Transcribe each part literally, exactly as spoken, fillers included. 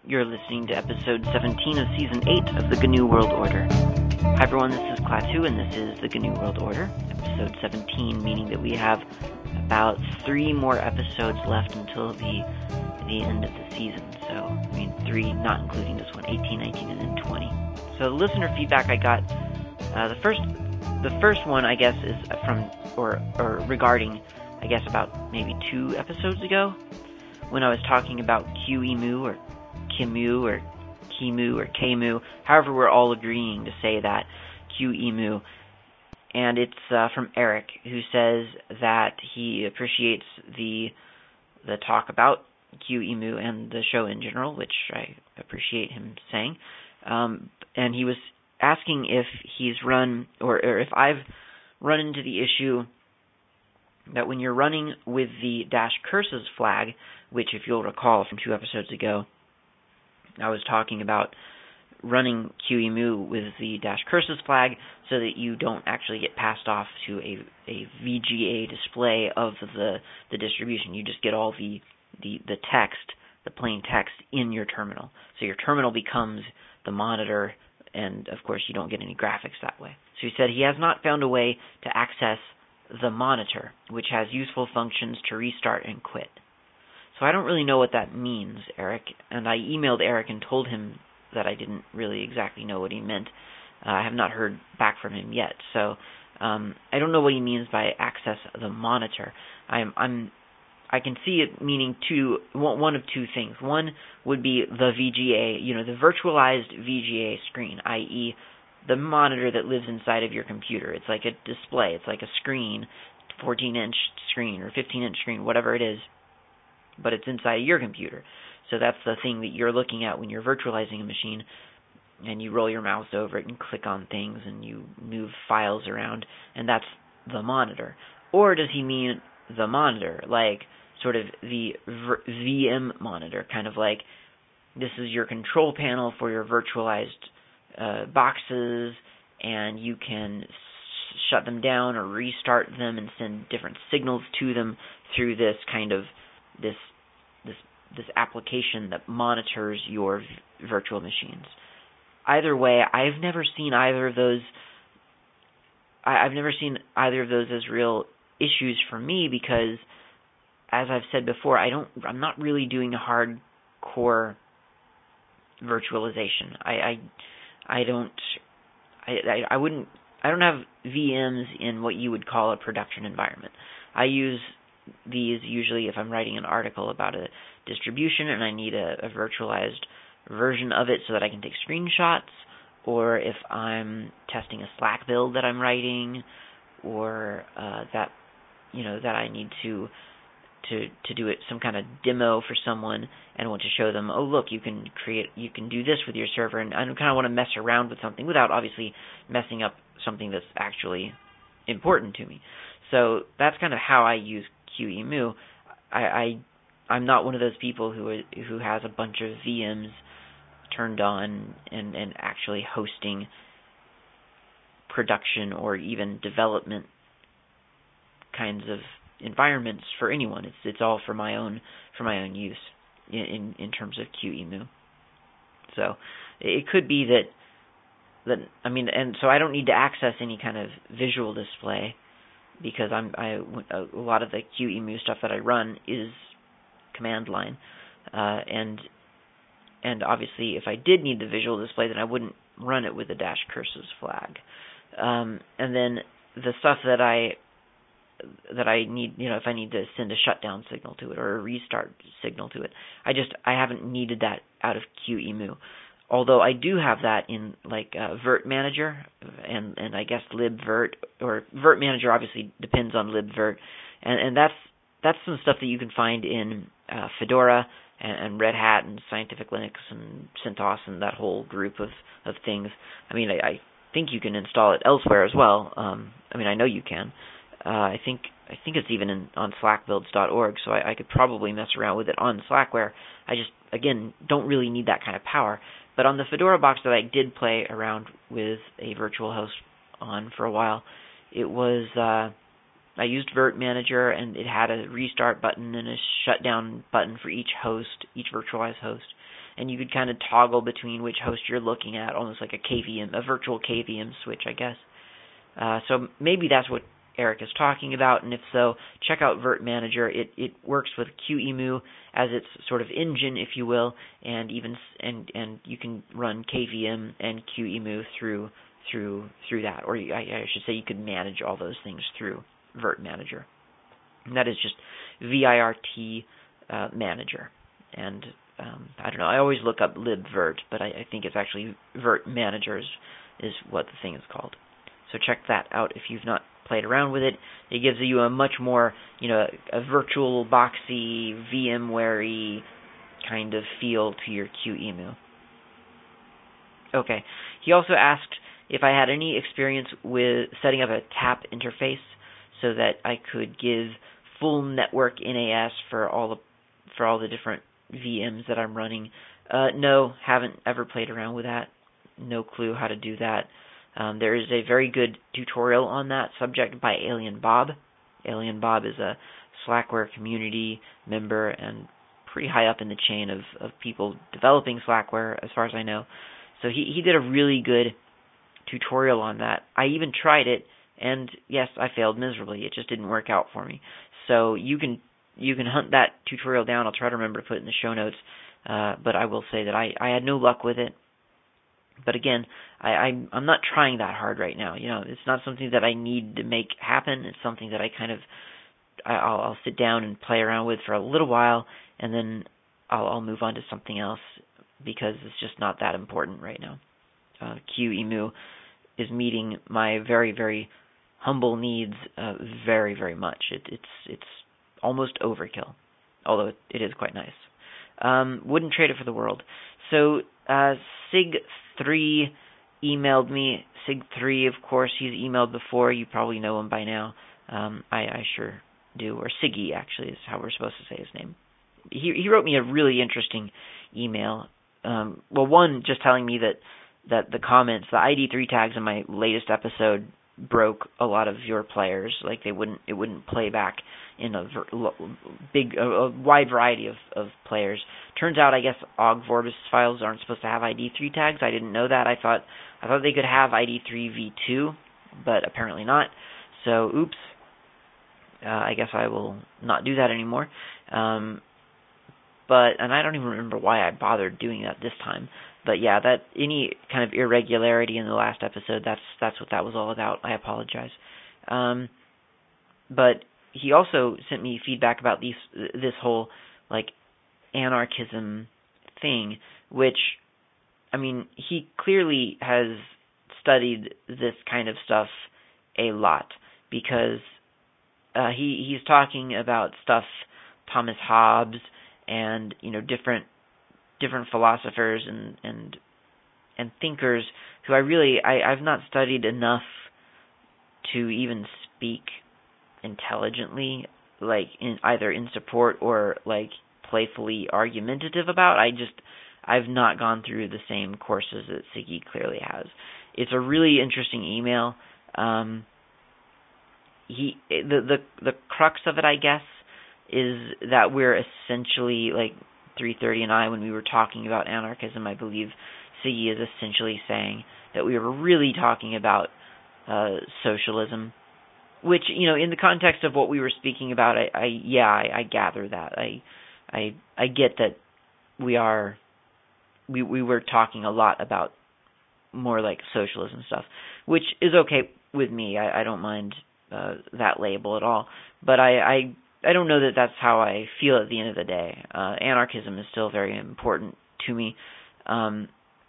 You're listening to episode seventeen of season eight of the G N U World Order. Hi everyone, this is Klaatu, and this is the G N U World Order, episode seventeen, meaning that we have about three more episodes left until the the end of the season. So, I mean, three, not including this one, eighteen, nineteen, and then twenty. So the listener feedback I got, uh, the first the first one, I guess, is from, or, or regarding, I guess, about maybe two episodes ago, when I was talking about QEMU, or Kimu, or Kimu, or Kmu, however we're all agreeing to say that, QEMU. And it's uh, from Eric, who says that he appreciates the the talk about QEMU and the show in general, which I appreciate him saying. Um, and he was asking if he's run, or, or if I've run into the issue that when you're running with the dash curses flag, which if you'll recall from two episodes ago, I was talking about running QEMU with the dash curses flag so that you don't actually get passed off to a, a V G A display of the, the distribution. You just get all the, the, the text, the plain text in your terminal. So your terminal becomes the monitor, and of course you don't get any graphics that way. So he said he has not found a way to access the monitor, which has useful functions to restart and quit. So I don't really know what that means, Eric, and I emailed Eric and told him that I didn't really exactly know what he meant. Uh, I have not heard back from him yet, so um, I don't know what he means by access the monitor. I'm, I'm, I can see it meaning two, one of two things. One would be the V G A, you know, the virtualized V G A screen, that is, the monitor that lives inside of your computer. It's like a display. It's like a screen, fourteen-inch screen or fifteen-inch screen, whatever it is, but it's inside of your computer. So that's the thing that you're looking at when you're virtualizing a machine, and you roll your mouse over it and click on things and you move files around, and that's the monitor. Or does he mean the monitor, like sort of the V M monitor, kind of like this is your control panel for your virtualized uh, boxes, and you can s- shut them down or restart them and send different signals to them through this kind of this this this application that monitors your v- virtual machines. Either way, I've never seen either of those. I, I've never seen either of those as real issues for me because, as I've said before, I don't. I'm not really doing hardcore virtualization. I I, I don't. I, I I wouldn't. I don't have V Ms in what you would call a production environment. I use these usually if I'm writing an article about a distribution and I need a, a virtualized version of it so that I can take screenshots, or if I'm testing a Slack build that I'm writing, or uh, that you know that I need to to to do it some kind of demo for someone and want to show them, oh look, you can create, you can do this with your server, and I kind of want to mess around with something without obviously messing up something that's actually important to me. So that's kind of how I use QEMU. I, I I'm not one of those people who who has a bunch of V Ms turned on and, and actually hosting production or even development kinds of environments for anyone. It's it's all for my own for my own use in in, in terms of QEMU. So it could be that that I mean, and so I don't need to access any kind of visual display, because I'm I a lot of the QEMU stuff that I run is command line, uh, and and obviously if I did need the visual display, then I wouldn't run it with the dash curses flag. Um, and then the stuff that I that I need, you know, if I need to send a shutdown signal to it or a restart signal to it, I just I haven't needed that out of QEMU. Although I do have that in like uh, Virt Manager and, and I guess libvirt, or Virt Manager obviously depends on libvirt, and, and that's that's some stuff that you can find in uh, Fedora and, and Red Hat and Scientific Linux and CentOS and that whole group of, of things. I mean, I, I think you can install it elsewhere as well. Um, I mean, I know you can. Uh, I think I think it's even in, on slack builds dot org, so I, I could probably mess around with it on Slackware. I just, again, don't really need that kind of power. But on the Fedora box that I did play around with a virtual host on for a while, it was, uh, I used Virt Manager, and it had a restart button and a shutdown button for each host, each virtualized host. and you could kind of toggle between which host you're looking at, almost like a K V M, a virtual K V M switch, I guess. Uh, so maybe that's what Eric is talking about, and if so, check out Virt Manager. It it works with QEMU as its sort of engine, if you will, and even and and you can run K V M and QEMU through through through that, or I, I should say you could manage all those things through Virt Manager. And that is just V I R T uh, Manager, and um, I don't know. I always look up libvirt, but I, I think it's actually Virt Manager is, is what the thing is called. So check that out if you've not played around with it. It gives you a much more, you know, a virtual boxy, VMware-y kind of feel to your QEMU. Okay. He also asked if I had any experience with setting up a tap interface so that I could give full network N A S for all the for all the different V Ms that I'm running. Uh, no, haven't ever played around with that. No clue how to do that. Um, there is a very good tutorial on that subject by Alien Bob. Alien Bob is a Slackware community member and pretty high up in the chain of, of people developing Slackware, as far as I know. So he, he did a really good tutorial on that. I even tried it, and yes, I failed miserably. It just didn't work out for me. So you can you can hunt that tutorial down. I'll try to remember to put it in the show notes. Uh, but I will say that I, I had no luck with it. But again, I, I'm, I'm not trying that hard right now. You know, it's not something that I need to make happen. It's something that I kind of, I'll, I'll sit down and play around with for a little while, and then I'll, I'll move on to something else because it's just not that important right now. Uh, QEMU is meeting my very, very humble needs uh, very, very much. It, it's it's almost overkill, although it, it is quite nice. Um, wouldn't trade it for the world. So uh, Sig three emailed me. Sig three, of course, he's emailed before. You probably know him by now. Um, I, I sure do. Or Siggy, actually, is how we're supposed to say his name. He he wrote me a really interesting email. Um, well, one, just telling me that, that the comments, the I D three tags in my latest episode broke a lot of your players. Like, they wouldn't, it wouldn't play back in a ver- big, a, a wide variety of, of players. Turns out, I guess, Og Vorbis files aren't supposed to have I D three tags. I didn't know that. I thought I thought they could have I D three v two, but apparently not. So, oops. Uh, I guess I will not do that anymore. Um, but and I don't even remember why I bothered doing that this time. But yeah, that any kind of irregularity in the last episode, that's that's what that was all about. I apologize. Um, but he also sent me feedback about these this whole like anarchism thing, which, I mean, he clearly has studied this kind of stuff a lot, because uh, he he's talking about stuff Thomas Hobbes and, you know, different different philosophers and and and thinkers who I really I, I've not studied enough to even speak intelligently, like in either in support or like playfully argumentative about. I just I've not gone through the same courses that Siggy clearly has. It's a really interesting email. Um, he the the the crux of it, I guess, is that we're essentially, like three thirty and I, when we were talking about anarchism, I believe Siggy is essentially saying that we were really talking about uh, socialism, which, you know, in the context of what we were speaking about, I, I yeah, I, I gather that. I, I, I get that we are, we we were talking a lot about more like socialism stuff, which is okay with me. I, I don't mind uh, that label at all. But I, I, I don't know that that's how I feel at the end of the day. Uh, anarchism is still very important to me, um,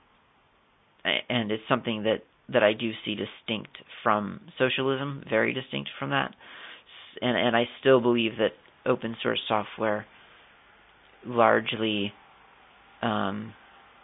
and it's something that, that I do see distinct from socialism, very distinct from that. And, and I still believe that open source software largely um,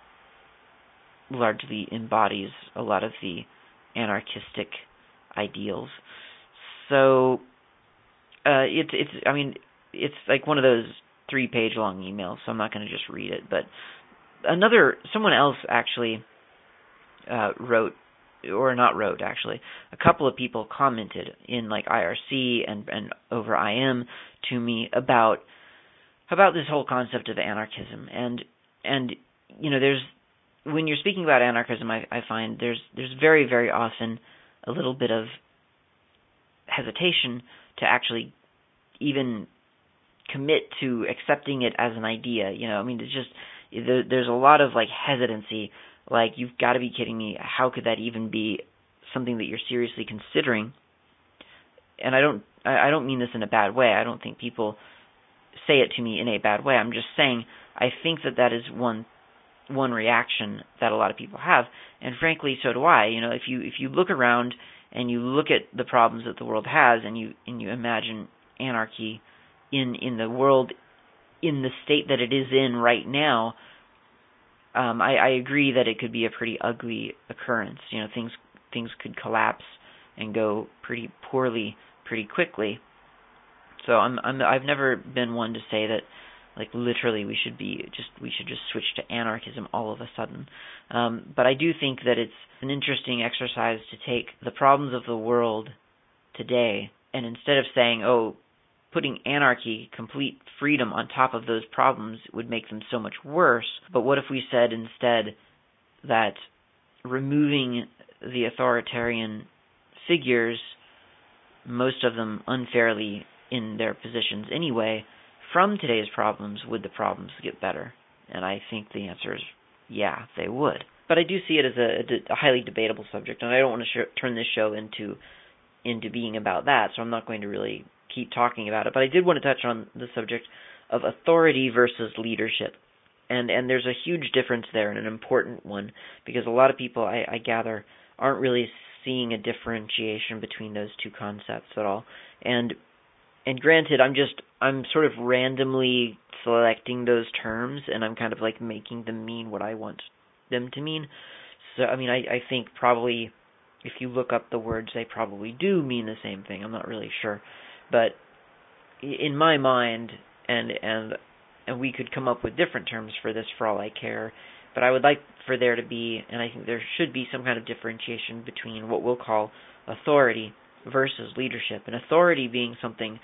largely embodies a lot of the anarchistic ideals. So uh, it's it's I mean it's like one of those three page long emails, so I'm not going to just read it. But another someone else actually uh, wrote. Or not wrote, actually. A couple of people commented in like I R C and, and over I M to me about about this whole concept of anarchism. And and you know, there's when you're speaking about anarchism, I, I find there's there's very, very often a little bit of hesitation to actually even commit to accepting it as an idea. You know, I mean, it's just there, there's a lot of like hesitancy. Like, you've got to be kidding me. How could that even be something that you're seriously considering? And I don't I, I don't mean this in a bad way. I don't think people say it to me in a bad way. I'm just saying I think that that is one one reaction that a lot of people have, and frankly, so do I. You know, if you if you look around and you look at the problems that the world has, and you and you imagine anarchy in in the world in the state that it is in right now, um, I, I agree that it could be a pretty ugly occurrence. You know, things things could collapse and go pretty poorly pretty quickly. So I'm I'm I've never been one to say that, like, literally we should be just we should just switch to anarchism all of a sudden. Um, but I do think that it's an interesting exercise to take the problems of the world today, and instead of saying, oh, putting anarchy, complete freedom on top of those problems would make them so much worse, but what if we said instead that removing the authoritarian figures, most of them unfairly in their positions anyway, from today's problems, would the problems get better? And I think the answer is yeah, they would. But I do see it as a, a highly debatable subject, and I don't want to sh- turn this show into into being about that, so I'm not going to really keep talking about it. But I did want to touch on the subject of authority versus leadership. And and there's a huge difference there, and an important one, because a lot of people, I, I gather, aren't really seeing a differentiation between those two concepts at all. And And granted, I'm just, I'm sort of randomly selecting those terms, and I'm kind of like making them mean what I want them to mean. So, I mean, I, I think probably if you look up the words, they probably do mean the same thing. I'm not really sure. But in my mind, and and and we could come up with different terms for this for all I care, but I would like for there to be, and I think there should be, some kind of differentiation between what we'll call authority versus leadership. And authority being something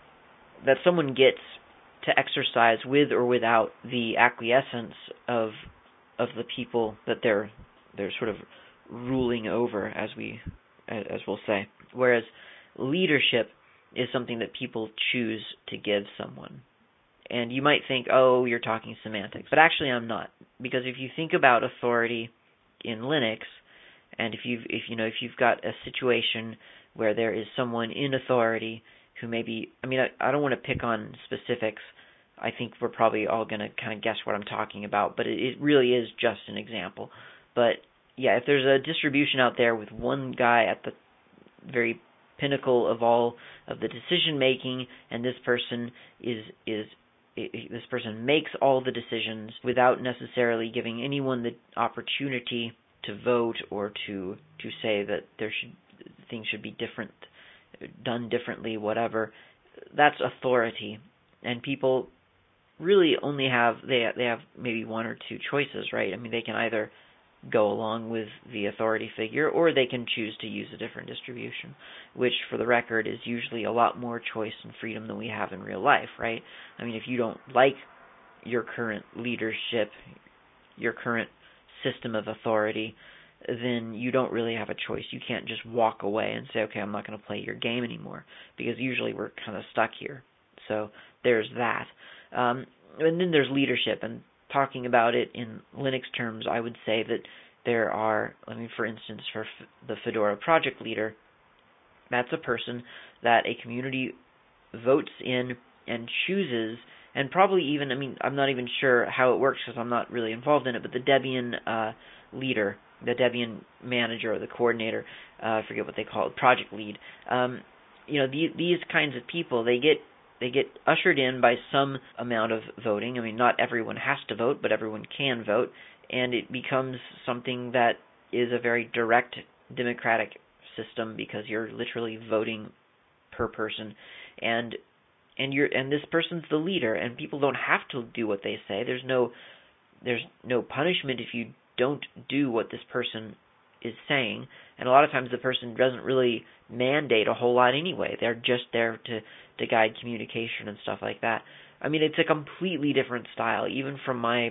that someone gets to exercise with or without the acquiescence of of the people that they're they're sort of ruling over, as we as we'll say. Whereas leadership is something that people choose to give someone. And you might think, oh, you're talking semantics, but actually I'm not, because if you think about authority in Linux, and if you've if you know if you've got a situation where there is someone in authority who maybe, I mean, I, I don't want to pick on specifics. I think we're probably all going to kind of guess what I'm talking about, but it, it really is just an example. But yeah, if there's a distribution out there with one guy at the very pinnacle of all of the decision making, and this person is is this person makes all the decisions without necessarily giving anyone the opportunity to vote or to to say that there should things should be different, done differently, whatever. That's authority, and people really only have they they have maybe one or two choices, right? I mean, they can either go along with the authority figure, or they can choose to use a different distribution, which, for the record, is usually a lot more choice and freedom than we have in real life, right? I mean, if you don't like your current leadership, your current system of authority, then you don't really have a choice. You can't just walk away and say, okay, I'm not going to play your game anymore, because usually we're kind of stuck here. So there's that. Um, and then there's leadership, and talking about it in Linux terms, I would say that there are, I mean, for instance, for f- the Fedora project leader, that's a person that a community votes in and chooses, and probably even, I mean, I'm not even sure how it works because I'm not really involved in it, but the Debian uh, leader, the Debian manager or the coordinator, uh, I forget what they call it, project lead, um, you know, the, these kinds of people, they get They get ushered in by some amount of voting. I mean, not everyone has to vote, but everyone can vote, and it becomes something that is a very direct democratic system, because you're literally voting per person, and and you're and this person's the leader, and people don't have to do what they say. There's no there's no punishment if you don't do what this person is saying, and a lot of times the person doesn't really mandate a whole lot anyway. They're just there to to guide communication and stuff like that. I mean, it's a completely different style, even from my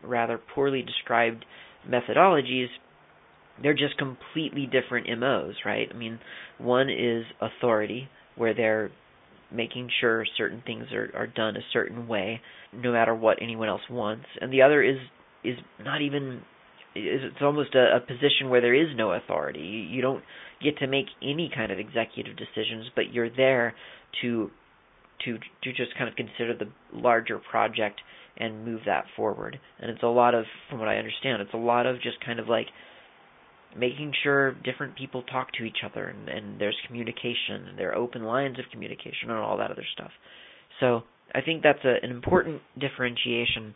rather poorly described methodologies, they're just completely different M Os, right? I mean, one is authority, where they're making sure certain things are, are done a certain way, no matter what anyone else wants. And the other is is not even, it's almost a, a position where there is no authority. You, you don't get to make any kind of executive decisions, but you're there to to to just kind of consider the larger project and move that forward. And it's a lot of, from what I understand, it's a lot of just kind of like making sure different people talk to each other, and, and there's communication, and there are open lines of communication, and all that other stuff. So I think that's a, an important differentiation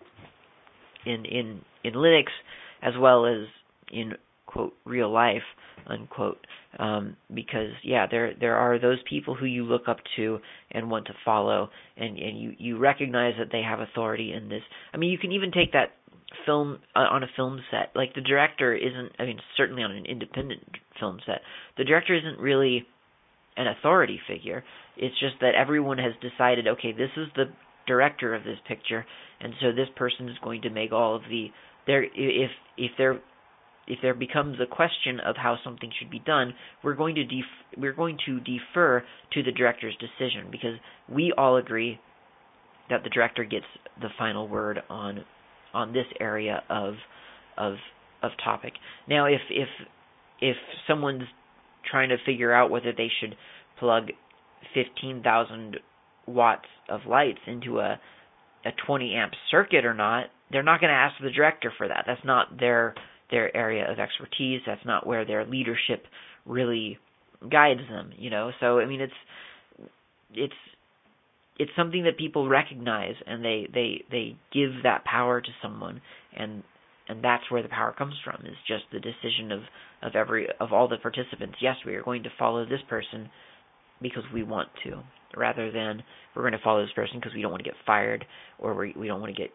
in, in in Linux, as well as in, quote, real life, unquote, um, because, yeah, there there are those people who you look up to and want to follow, and, and you, you recognize that they have authority in this. I mean, you can even take that film uh, on a film set. Like, the director isn't, I mean, certainly on an independent film set, the director isn't really an authority figure. It's just that everyone has decided, okay, this is the director of this picture, and so this person is going to make all of the, there, if, if there, if there becomes a question of how something should be done, we're going to def- we're going to defer to the director's decision, because we all agree that the director gets the final word on on this area of of of topic. Now, if if if someone's trying to figure out whether they should plug fifteen thousand watts of lights into a a twenty amp circuit or not, they're not going to ask the director for that. That's not their their area of expertise. That's not where their leadership really guides them, you know. So I mean, it's it's it's something that people recognize, and they, they, they give that power to someone, and and that's where the power comes from, is just the decision of, of every of all the participants. Yes, we are going to follow this person because we want to, rather than we're going to follow this person because we don't want to get fired, or we we don't want to get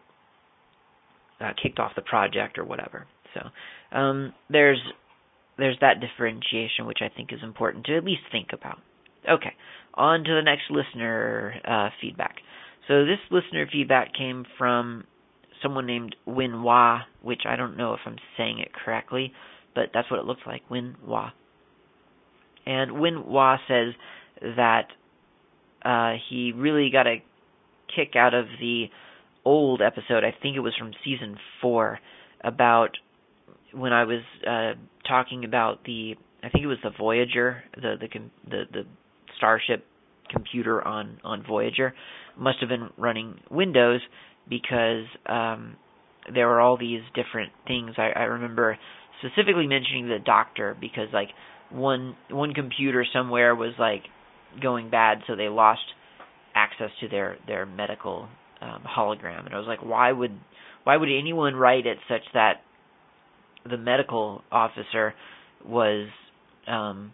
uh, kicked off the project or whatever. So um, there's there's that differentiation, which I think is important to at least think about. Okay, on to the next listener uh, feedback. So this listener feedback came from someone named Win Wah, which I don't know if I'm saying it correctly, but that's what it looks like, Win Wah. And Win Wah says that uh, he really got a kick out of the old episode, I think it was from season four, about when I was uh, talking about the, I think it was the Voyager, the the the, the Starship computer on, on Voyager, must have been running Windows, because um, there were all these different things. I, I remember specifically mentioning the doctor, because like one one computer somewhere was like going bad, so they lost access to their their medical um, hologram, and I was like, why would why would anyone write it such that the medical officer was um,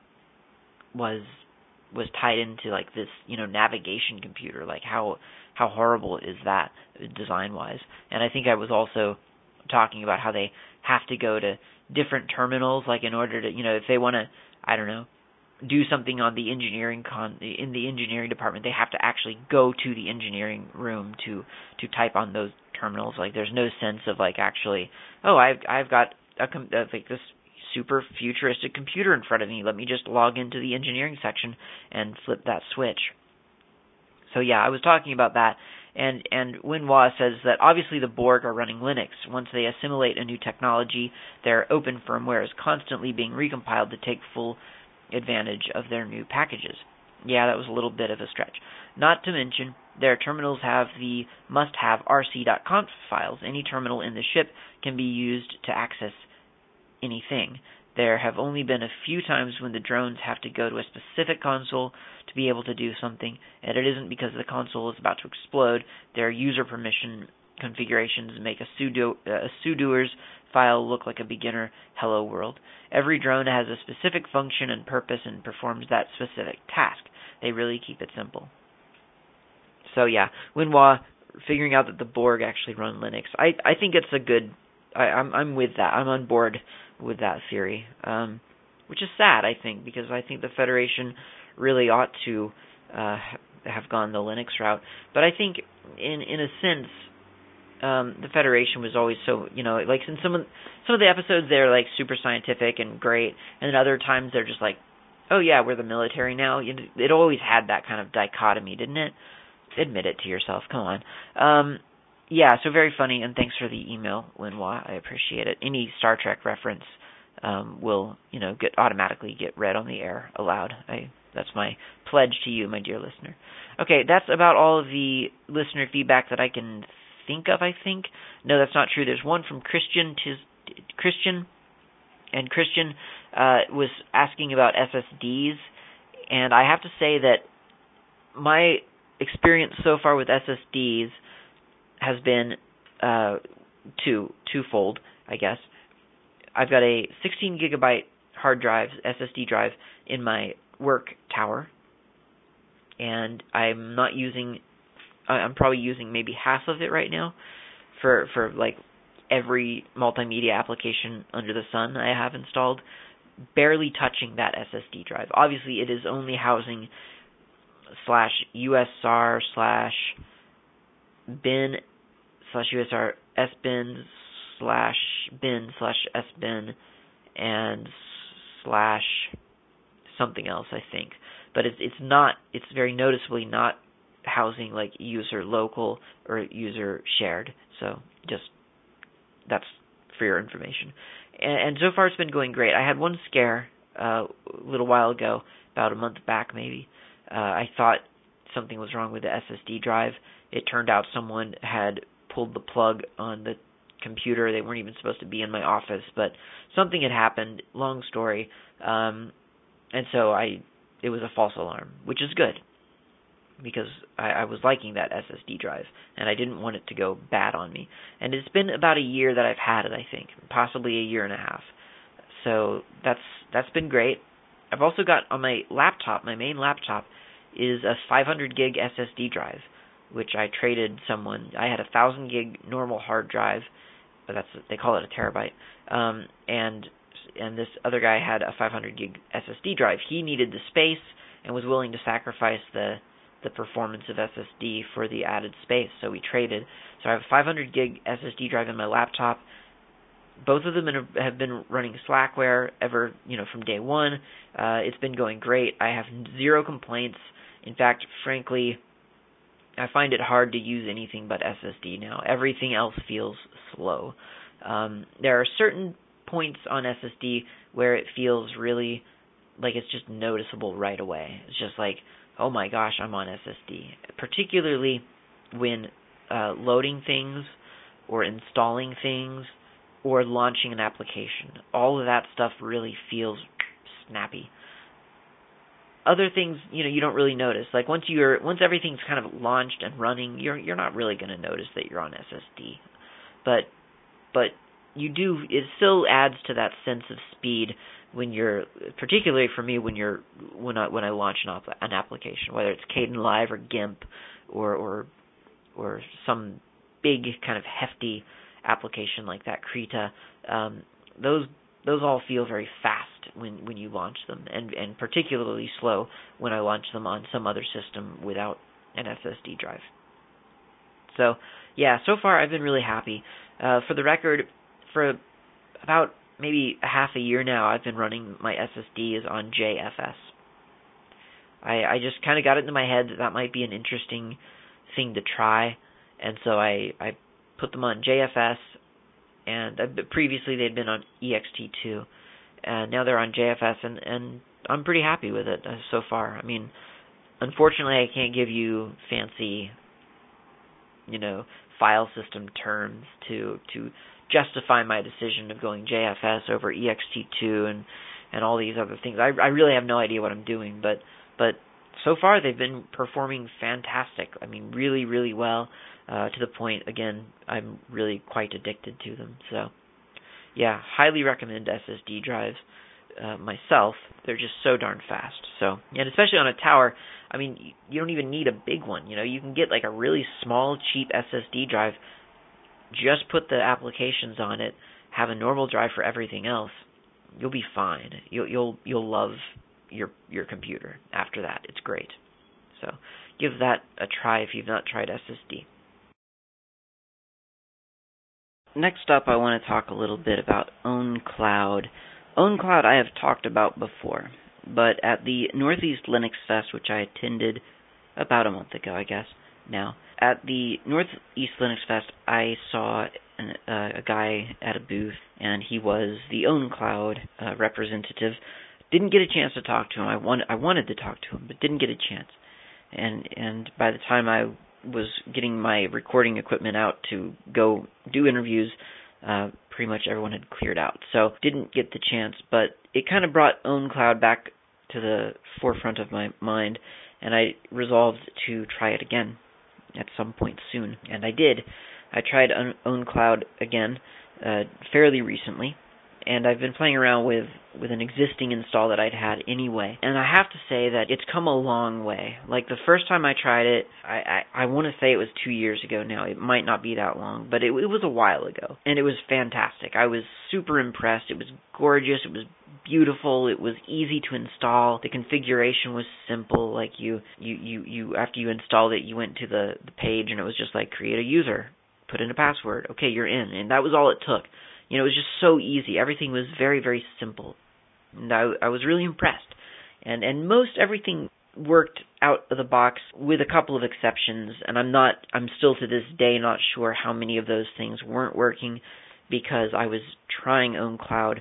was was tied into like this, you know, navigation computer? Like how how horrible is that design wise? And I think I was also talking about how they have to go to different terminals, like in order to, you know, if they want to, I don't know, do something on the engineering con in the engineering department, they have to actually go to the engineering room to to type on those terminals. Like there's no sense of like actually, oh, I've I've got a com- uh, like this super futuristic computer in front of me. Let me just log into the engineering section and flip that switch. So yeah, I was talking about that, and and Winwa says that obviously the Borg are running Linux. Once they assimilate a new technology, their open firmware is constantly being recompiled to take full advantage of their new packages. Yeah, that was a little bit of a stretch. Not to mention, their terminals have the must-have R C dot conf files. Any terminal in the ship can be used to access anything. There have only been a few times when the drones have to go to a specific console to be able to do something, and it isn't because the console is about to explode. Their user permission configurations make a sudo a sudoers file look like a beginner hello world. Every drone has a specific function and purpose and performs that specific task. They really keep it simple. So yeah, Winwa figuring out that the Borg actually run Linux. I I think it's a good. I, I'm I'm with that. I'm on board with that theory, um, which is sad, I think, because I think the Federation really ought to uh, have gone the Linux route. But I think, in in a sense, um, the Federation was always so, you know, like in some of, some of the episodes they're like super scientific and great, and then other times they're just like, oh yeah, we're the military now. It always had that kind of dichotomy, didn't it? Admit it to yourself, come on. Um, yeah, so very funny, and thanks for the email, Linois. I appreciate it. Any Star Trek reference um, will, you know, get automatically get read on the air aloud. I that's my pledge to you, my dear listener. Okay, that's about all of the listener feedback that I can think of, I think. No, that's not true. There's one from Christian. Tis, Christian, and Christian uh, was asking about S S Ds, and I have to say that my experience so far with S S Ds has been uh, two twofold, I guess. I've got a sixteen gigabyte hard drive, S S D drive, in my work tower, and I'm not using. I'm probably using maybe half of it right now for for like every multimedia application under the sun I have installed. Barely touching that S S D drive. Obviously, it is only housing slash U S R slash bin slash U S R S bin slash bin slash S bin and slash something else, I think. But it's it's not it's very noticeably not housing like user local or user shared. So just that's for your information. And, and so far it's been going great. I had one scare uh, a little while ago, about a month back maybe. Uh, I thought something was wrong with the S S D drive. It turned out someone had pulled the plug on the computer. They weren't even supposed to be in my office, but something had happened. Long story. Um, and so I, it was a false alarm, which is good because I, I was liking that S S D drive and I didn't want it to go bad on me. And it's been about a year that I've had it, I think, possibly a year and a half. So that's that's been great. I've also got on my laptop, my main laptop, is a five hundred gig S S D drive, which I traded someone. I had a one thousand gig normal hard drive, but that's they call it a terabyte, um, and and this other guy had a five hundred gig S S D drive. He needed the space and was willing to sacrifice the the performance of S S D for the added space, so we traded. So I have a five hundred gig S S D drive in my laptop. Both of them have been running Slackware ever, you know, from day one. Uh, it's been going great. I have zero complaints. In fact, frankly, I find it hard to use anything but S S D now. Everything else feels slow. Um, there are certain points on S S D where it feels really like it's just noticeable right away. It's just like, oh my gosh, I'm on S S D. Particularly when uh, loading things or installing things or launching an application. All of that stuff really feels snappy. Other things, you know, you don't really notice. Like once you're once everything's kind of launched and running, you're you're not really going to notice that you're on S S D. But but you do it still adds to that sense of speed when you're, particularly for me, when you're when I when I launch an, an application, whether it's Kdenlive or GIMP or or or some big kind of hefty application like that, Krita, um, those those all feel very fast when, when you launch them, and, and particularly slow when I launch them on some other system without an S S D drive. So, yeah, so far I've been really happy. Uh, for the record, for about maybe a half a year now, I've been running my S S Ds on J F S. I, I just kind of got it into my head that that might be an interesting thing to try, and so I, I put them on J F S, and uh, previously they'd been on E X T two, and now they're on J F S, and, and I'm pretty happy with it uh, so far. I mean, unfortunately I can't give you fancy, you know, file system terms to to justify my decision of going J F S over E X T two and, and all these other things. I, I really have no idea what I'm doing, but but so far they've been performing fantastic. I mean, really, really well, uh, to the point, again, I'm really quite addicted to them. So, yeah, highly recommend S S D drives uh, myself. They're just so darn fast. So, and especially on a tower, I mean, you don't even need a big one. You know, you can get like a really small, cheap S S D drive, just put the applications on it, have a normal drive for everything else. You'll be fine. You'll you'll you'll love your your computer after that. It's great. So give that a try if you've not tried S S D. next up, I want to talk a little bit about OwnCloud. OwnCloud I have talked about before, but at the Northeast Linux Fest, which I attended about a month ago, I guess, now, at the Northeast Linux Fest, I saw an, uh, a guy at a booth, and he was the OwnCloud uh, representative. Didn't get a chance to talk to him. I, want, I wanted to talk to him, but didn't get a chance. And and by the time I was getting my recording equipment out to go do interviews, uh, pretty much everyone had cleared out. So didn't get the chance, but it kind of brought OwnCloud back to the forefront of my mind, and I resolved to try it again at some point soon. And I did. I tried OwnCloud again uh, fairly recently, and I've been playing around with, with an existing install that I'd had anyway. And I have to say that it's come a long way. Like, the first time I tried it, I, I, I want to say it was two years ago now. It might not be that long, but it, it was a while ago. And it was fantastic. I was super impressed. It was gorgeous. It was beautiful. It was easy to install. The configuration was simple. Like, you, you, you, you after you installed it, you went to the, the page, and it was just like, create a user, put in a password. Okay, you're in. And that was all it took. You know, it was just so easy. Everything was very, very simple. And I, I was really impressed. And and most everything worked out of the box with a couple of exceptions. And I'm not, I'm still to this day not sure how many of those things weren't working, because I was trying OwnCloud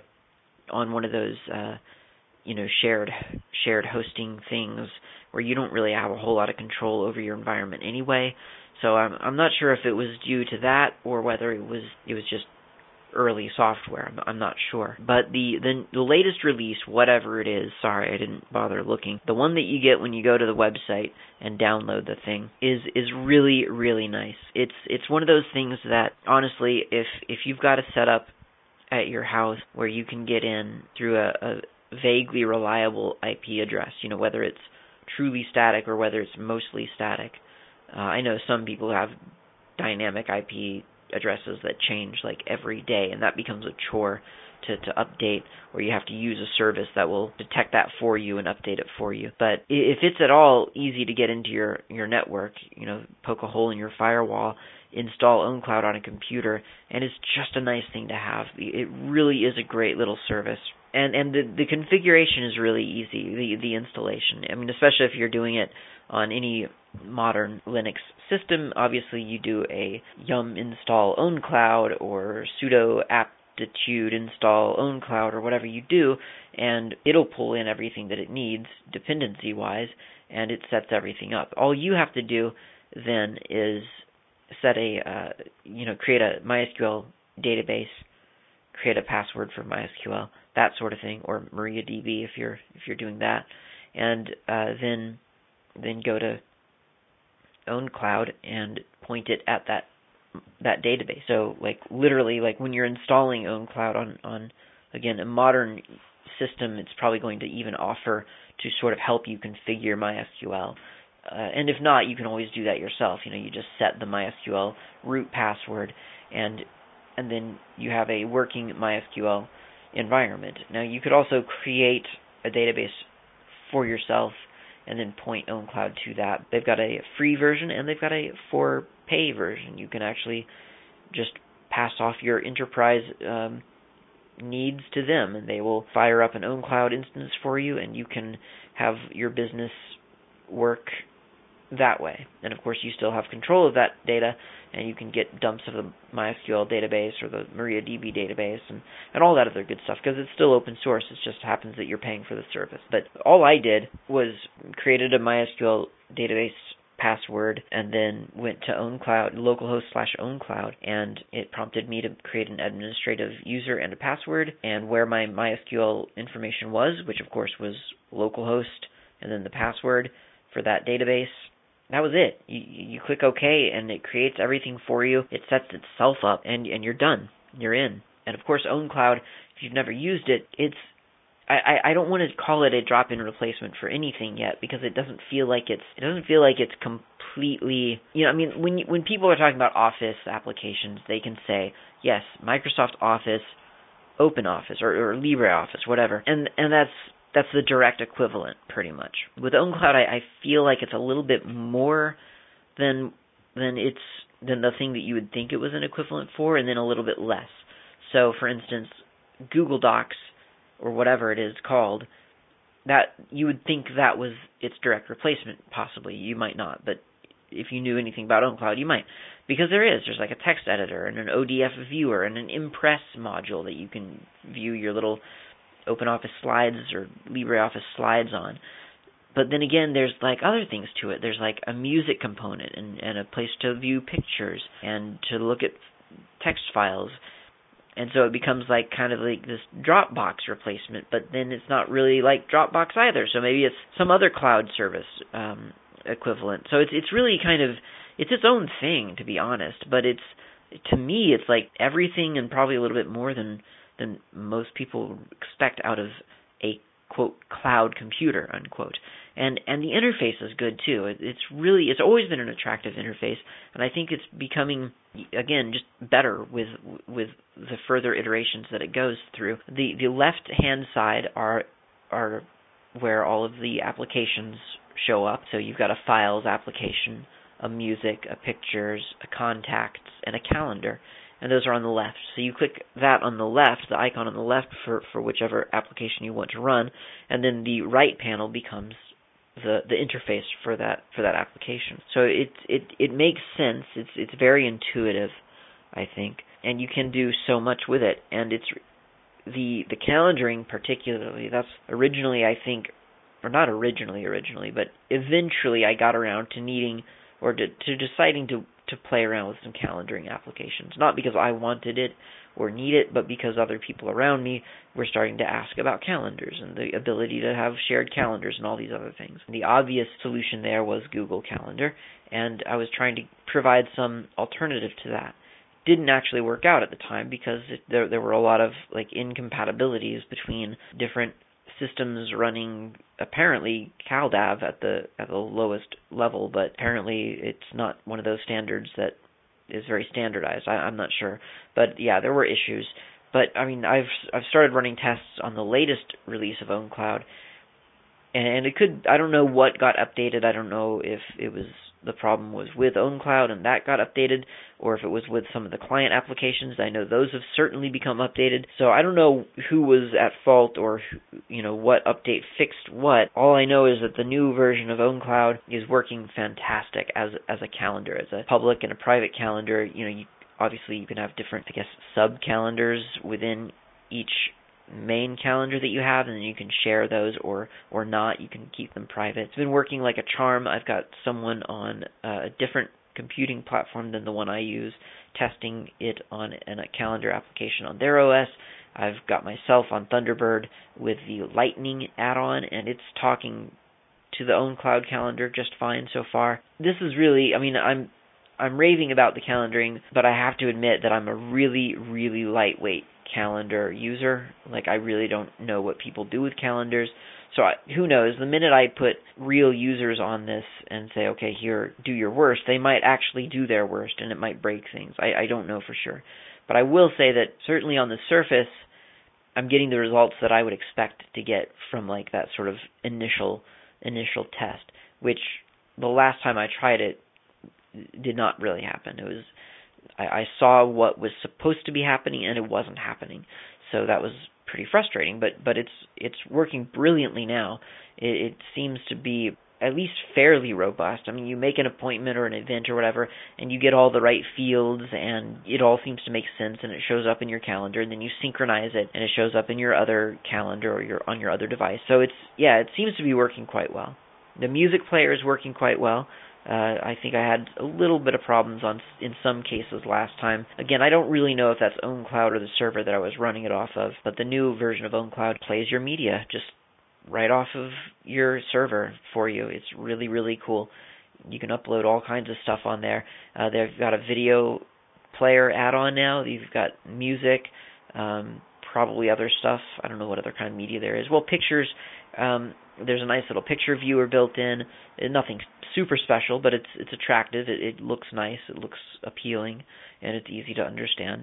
on one of those, uh, you know, shared shared hosting things where you don't really have a whole lot of control over your environment anyway. So I'm I'm not sure if it was due to that or whether it was it was just early software. I'm, I'm not sure. But the, the the latest release, whatever it is, sorry I didn't bother looking, the one that you get when you go to the website and download the thing is is really, really nice. It's it's one of those things that, honestly, if if you've got a setup at your house where you can get in through a, a vaguely reliable I P address, you know, whether it's truly static or whether it's mostly static. Uh, I know some people have dynamic I P addresses that change like every day, and that becomes a chore to, to update, or you have to use a service that will detect that for you and update it for you. But if it's at all easy to get into your, your network, you know, poke a hole in your firewall, install OwnCloud on a computer, and it's just a nice thing to have. It really is a great little service. And and the, the configuration is really easy, the, the installation. I mean, especially if you're doing it on any modern Linux system. Obviously, you do a yum install OwnCloud or sudo aptitude install OwnCloud or whatever you do, and it'll pull in everything that it needs dependency-wise, and it sets everything up. All you have to do then is set a, uh, you know, create a MySQL database, create a password for MySQL, that sort of thing, or MariaDB if you're if you're doing that, and uh, then then go to OwnCloud and point it at that that database. So, like, literally, like when you're installing OwnCloud on on again a modern system, it's probably going to even offer to sort of help you configure MySQL. Uh, and if not, you can always do that yourself. You know, you just set the MySQL root password, and and then you have a working MySQL environment. Now, you could also create a database for yourself and then point OwnCloud to that. They've got a free version and they've got a for pay version. You can actually just pass off your enterprise um, needs to them, and they will fire up an OwnCloud instance for you, and you can have your business work that way. And of course, you still have control of that data, and you can get dumps of the MySQL database or the MariaDB database and, and all that other good stuff, because it's still open source. It just happens that you're paying for the service. But all I did was created a MySQL database password and then went to OwnCloud, localhost slash OwnCloud, and it prompted me to create an administrative user and a password, and where my MySQL information was, which of course was localhost, and then the password for that database. That was it. You, you click OK, and it creates everything for you. It sets itself up, and and you're done. You're in. And of course, OwnCloud, if you've never used it, it's I, I, I don't want to call it a drop-in replacement for anything yet, because it doesn't feel like it's it doesn't feel like it's completely, you know, I mean, when when people are talking about Office applications, they can say, yes, Microsoft Office, OpenOffice, or, or LibreOffice, whatever, and and that's That's the direct equivalent, pretty much. With OwnCloud, I, I feel like it's a little bit more than than its than the thing that you would think it was an equivalent for, and then a little bit less. So, for instance, Google Docs, or whatever it is called, that you would think that was its direct replacement, possibly. You might not, but if you knew anything about OwnCloud, you might. Because there is. There's like a text editor and an O D F viewer and an Impress module that you can view your little OpenOffice slides or LibreOffice slides on. But then again, there's like other things to it. There's like a music component and, and a place to view pictures and to look at text files. And so it becomes like kind of like this Dropbox replacement, but then it's not really like Dropbox either. So maybe it's some other cloud service um, equivalent. So it's it's really kind of, it's its own thing, to be honest. But it's, to me, it's like everything and probably a little bit more than than most people expect out of a, quote, cloud computer, unquote. And and the interface is good, too. It, it's really, it's always been an attractive interface, and I think it's becoming, again, just better with with the further iterations that it goes through. The the left-hand side are are where all of the applications show up. So you've got a files application, a music, a pictures, a contacts, and a calendar. And those are on the left. So you click that on the left, the icon on the left for, for whichever application you want to run, and then the right panel becomes the, the interface for that for that application. So it it it makes sense. It's it's very intuitive, I think, and you can do so much with it. And it's the the calendaring particularly. That's originally, I think, or not originally originally, but eventually I got around to needing or to, to deciding to. to play around with some calendaring applications. Not because I wanted it or need it, but because other people around me were starting to ask about calendars and the ability to have shared calendars and all these other things. The obvious solution there was Google Calendar, and I was trying to provide some alternative to that. Didn't actually work out at the time because it, there there were a lot of like incompatibilities between different systems running apparently CalDAV at the at the lowest level, but apparently it's not one of those standards that is very standardized. I, I'm not sure, but yeah, there were issues. But I mean, I've I've started running tests on the latest release of OwnCloud, and it could, I don't know what got updated. I don't know if it was the problem was with OwnCloud and that got updated, or if it was with some of the client applications. I know those have certainly become updated. So I don't know who was at fault or, you know, what update fixed what. All I know is that the new version of OwnCloud is working fantastic as as a calendar, as a public and a private calendar. You know, you, obviously you can have different, I guess, sub-calendars within each main calendar that you have, and then you can share those or or not. You can keep them private. It's been working like a charm. I've got someone on uh, a different computing platform than the one I use testing it on an, a calendar application on their O S. I've got myself on Thunderbird with the Lightning add-on, and it's talking to the OwnCloud calendar just fine so far. This is really, I mean, I'm I'm raving about the calendaring, but I have to admit that I'm a really, really lightweight calendar user. Like, I really don't know what people do with calendars. So I, who knows? The minute I put real users on this and say, okay, here, do your worst, they might actually do their worst, and it might break things. I, I don't know for sure. But I will say that certainly on the surface, I'm getting the results that I would expect to get from like that sort of initial initial test, which the last time I tried it did not really happen. It was I, I saw what was supposed to be happening, and it wasn't happening. So that was pretty frustrating. But but it's it's working brilliantly now. It, it seems to be at least fairly robust. I mean, you make an appointment or an event or whatever, and you get all the right fields, and it all seems to make sense, and it shows up in your calendar, and then you synchronize it, and it shows up in your other calendar or your on your other device. So it's yeah, it seems to be working quite well. The music player is working quite well. Uh, I think I had a little bit of problems on in some cases last time. Again, I don't really know if that's OwnCloud or the server that I was running it off of, but the new version of OwnCloud plays your media just right off of your server for you. It's really, really cool. You can upload all kinds of stuff on there. Uh, they've got a video player add-on now. You've got music, um, probably other stuff. I don't know what other kind of media there is. Well, pictures. Um, there's a nice little picture viewer built in. Nothing super special, but it's it's attractive. It, it looks nice. It looks appealing, and it's easy to understand.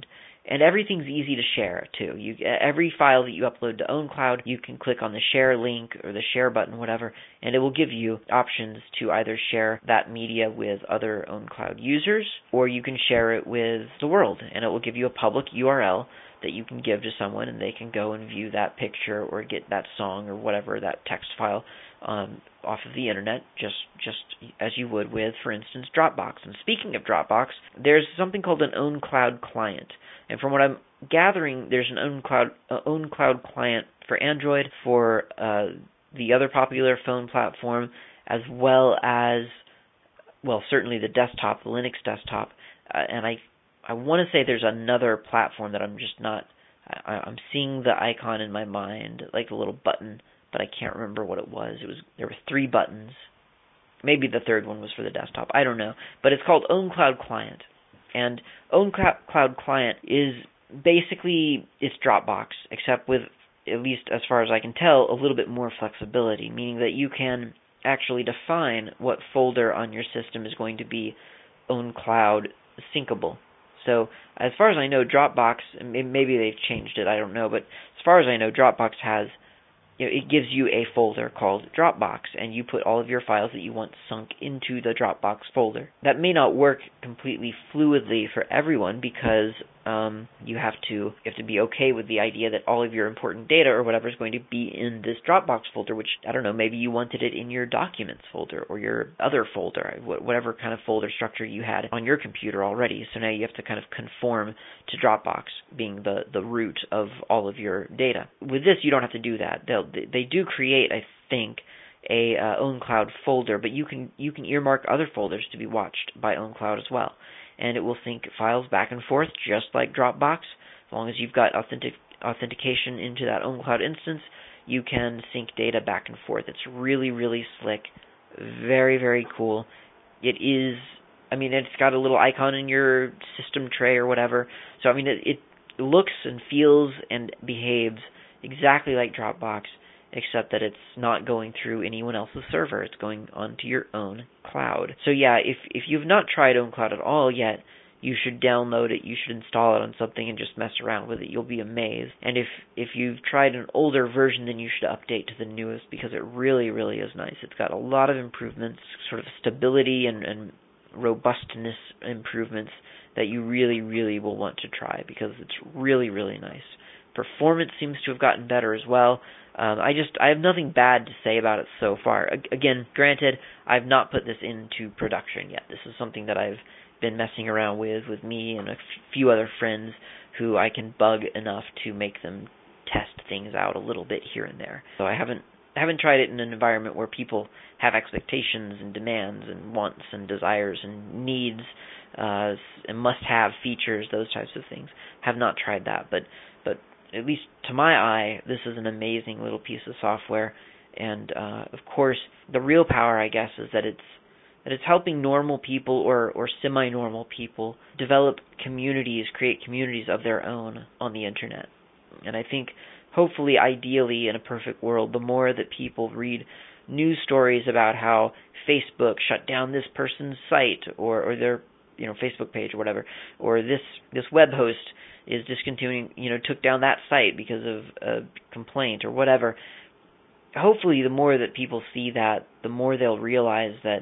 And everything's easy to share, too. You, every file that you upload to OwnCloud, you can click on the share link or the share button, whatever, and it will give you options to either share that media with other OwnCloud users, or you can share it with the world, and it will give you a public U R L that you can give to someone, and they can go and view that picture or get that song or whatever, that text file, um, off of the internet, just just as you would with, for instance, Dropbox. And speaking of Dropbox, there's something called an OwnCloud client. And from what I'm gathering, there's an OwnCloud, uh, OwnCloud client for Android, for uh, the other popular phone platform, as well as, well, certainly the desktop, the Linux desktop. Uh, and I I want to say there's another platform that I'm just not, I, I'm seeing the icon in my mind, like a little button, but I can't remember what it was. It was, there were three buttons. Maybe the third one was for the desktop. I don't know. But it's called OwnCloud Client. And OwnCloud Client is basically, it's Dropbox, except with, at least as far as I can tell, a little bit more flexibility, meaning that you can actually define what folder on your system is going to be OwnCloud syncable. So as far as I know, Dropbox, maybe they've changed it, I don't know, but as far as I know, Dropbox has, you know, it gives you a folder called Dropbox, and you put all of your files that you want sunk into the Dropbox folder. That may not work completely fluidly for everyone because um, you have to you have to be okay with the idea that all of your important data or whatever is going to be in this Dropbox folder, which, I don't know, maybe you wanted it in your Documents folder or your other folder, whatever kind of folder structure you had on your computer already. So now you have to kind of conform to Dropbox being the, the root of all of your data. With this, you don't have to do that. They'll, they do create, I think, a uh, OwnCloud folder, but you can you can earmark other folders to be watched by OwnCloud as well. And it will sync files back and forth just like Dropbox. As long as you've got authentic authentication into that OwnCloud instance, you can sync data back and forth. It's really, really slick. Very, very cool. It is, I mean, it's got a little icon in your system tray or whatever. So, I mean, it, it looks and feels and behaves exactly like Dropbox, except that it's not going through anyone else's server. It's going onto your own cloud. So yeah, if if you've not tried OwnCloud at all yet, you should download it, you should install it on something and just mess around with it. You'll be amazed. And if, if you've tried an older version, then you should update to the newest because it really, really is nice. It's got a lot of improvements, sort of stability and, and robustness improvements that you really, really will want to try because it's really, really nice. Performance seems to have gotten better as well. Um, I just, I have nothing bad to say about it so far. A- again, granted, I've not put this into production yet. This is something that I've been messing around with, with me and a f- few other friends who I can bug enough to make them test things out a little bit here and there. So I haven't, I haven't tried it in an environment where people have expectations and demands and wants and desires and needs uh, and must-have features, those types of things. Have not tried that, but but at least to my eye, this is an amazing little piece of software. And uh, of course, the real power, I guess, is that it's that it's helping normal people or, or semi-normal people develop communities, create communities of their own on the internet. And I think, hopefully, ideally, in a perfect world, the more that people read news stories about how Facebook shut down this person's site or, or their you know Facebook page or whatever, or this this web host is discontinuing, you know, took down that site because of a complaint or whatever. Hopefully, the more that people see that, the more they'll realize that